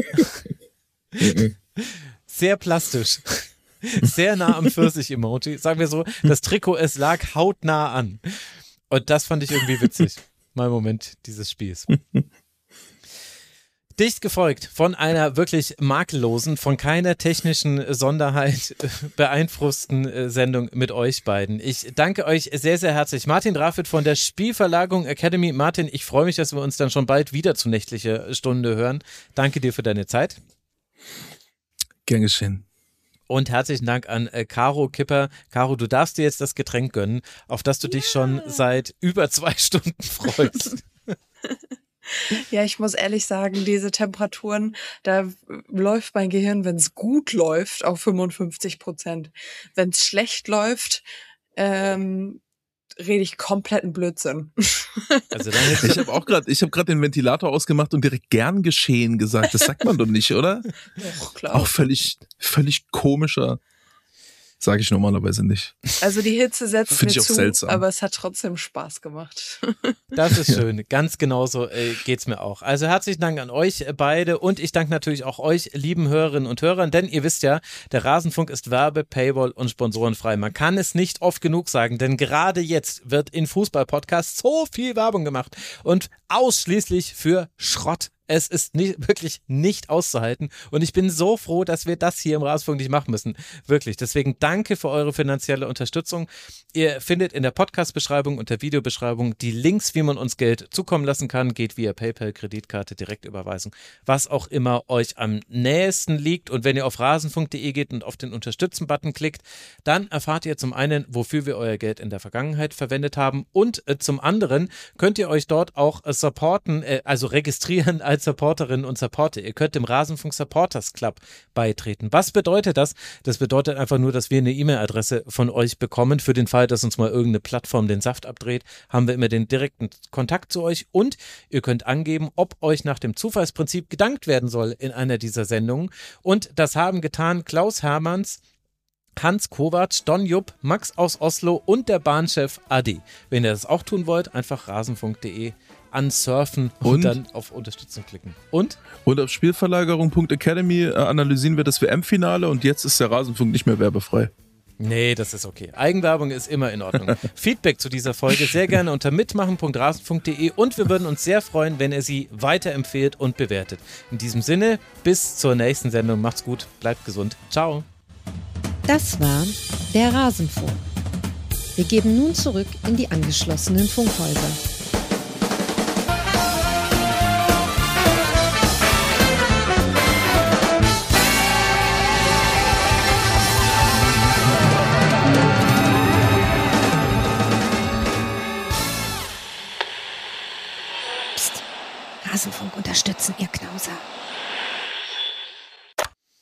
sehr plastisch, sehr nah am Pfirsich-Emoji, sagen wir so, das Trikot, es lag hautnah an. Und das fand ich irgendwie witzig. Mein Moment dieses Spiels. Dicht gefolgt von einer wirklich makellosen, von keiner technischen Sonderheit beeinflussten Sendung mit euch beiden. Ich danke euch sehr, sehr herzlich. Martin Rafit von der Spielverlagerung Academy. Martin, ich freue mich, dass wir uns dann schon bald wieder zu nächtlicher Stunde hören. Danke dir für deine Zeit. Gern geschehen. Und herzlichen Dank an äh, Caro Kipper. Caro, du darfst dir jetzt das Getränk gönnen, auf das du dich schon seit über zwei Stunden freust. Ja, ich muss ehrlich sagen, diese Temperaturen, da läuft mein Gehirn, wenn es gut läuft, auf fünfundfünfzig Prozent. Wenn es schlecht läuft, ähm, rede ich kompletten Blödsinn. Also dann hätte ich habe auch gerade, ich habe gerade den Ventilator ausgemacht und direkt gern geschehen gesagt. Das sagt man doch nicht, oder? Doch, klar. Auch völlig, völlig komischer. Sage ich normalerweise nicht. Also die Hitze setzt Find mir ich auch zu, seltsam. aber es hat trotzdem Spaß gemacht. Das ist schön. Ganz genauso äh, geht's mir auch. Also herzlichen Dank an euch beide und ich danke natürlich auch euch, lieben Hörerinnen und Hörern, denn ihr wisst ja, der Rasenfunk ist Werbe-, Paywall- und sponsorenfrei. Man kann es nicht oft genug sagen, denn gerade jetzt wird in Fußball-Podcasts so viel Werbung gemacht und ausschließlich für Schrott. Es ist nicht, wirklich nicht auszuhalten und ich bin so froh, dass wir das hier im Rasenfunk nicht machen müssen. Wirklich. Deswegen danke für eure finanzielle Unterstützung. Ihr findet in der Podcast-Beschreibung und der Videobeschreibung die Links, wie man uns Geld zukommen lassen kann. Geht via PayPal, Kreditkarte, Direktüberweisung, was auch immer euch am nächsten liegt. Und wenn ihr auf rasenfunk punkt de geht und auf den Unterstützen-Button klickt, dann erfahrt ihr zum einen, wofür wir euer Geld in der Vergangenheit verwendet haben und äh, zum anderen könnt ihr euch dort auch äh, supporten, äh, also registrieren als Supporterinnen und Supporter. Ihr könnt dem Rasenfunk Supporters Club beitreten. Was bedeutet das? Das bedeutet einfach nur, dass wir eine E-Mail-Adresse von euch bekommen. Für den Fall, dass uns mal irgendeine Plattform den Saft abdreht, haben wir immer den direkten Kontakt zu euch und ihr könnt angeben, ob euch nach dem Zufallsprinzip gedankt werden soll in einer dieser Sendungen. Und das haben getan Klaus Hermanns, Hans Kovac, Don Jupp, Max aus Oslo und der Bahnchef Adi. Wenn ihr das auch tun wollt, einfach rasenfunk punkt de ansurfen und, und dann auf Unterstützung klicken. Und? Und auf Spielverlagerung punkt academy äh, analysieren wir das W M-Finale und jetzt ist der Rasenfunk nicht mehr werbefrei. Nee, das ist okay. Eigenwerbung ist immer in Ordnung. Feedback zu dieser Folge sehr gerne unter mitmachen punkt rasenfunk punkt de und wir würden uns sehr freuen, wenn ihr sie weiterempfehlt und bewertet. In diesem Sinne, bis zur nächsten Sendung. Macht's gut, bleibt gesund. Ciao. Das war der Rasenfunk. Wir geben nun zurück in die angeschlossenen Funkhäuser.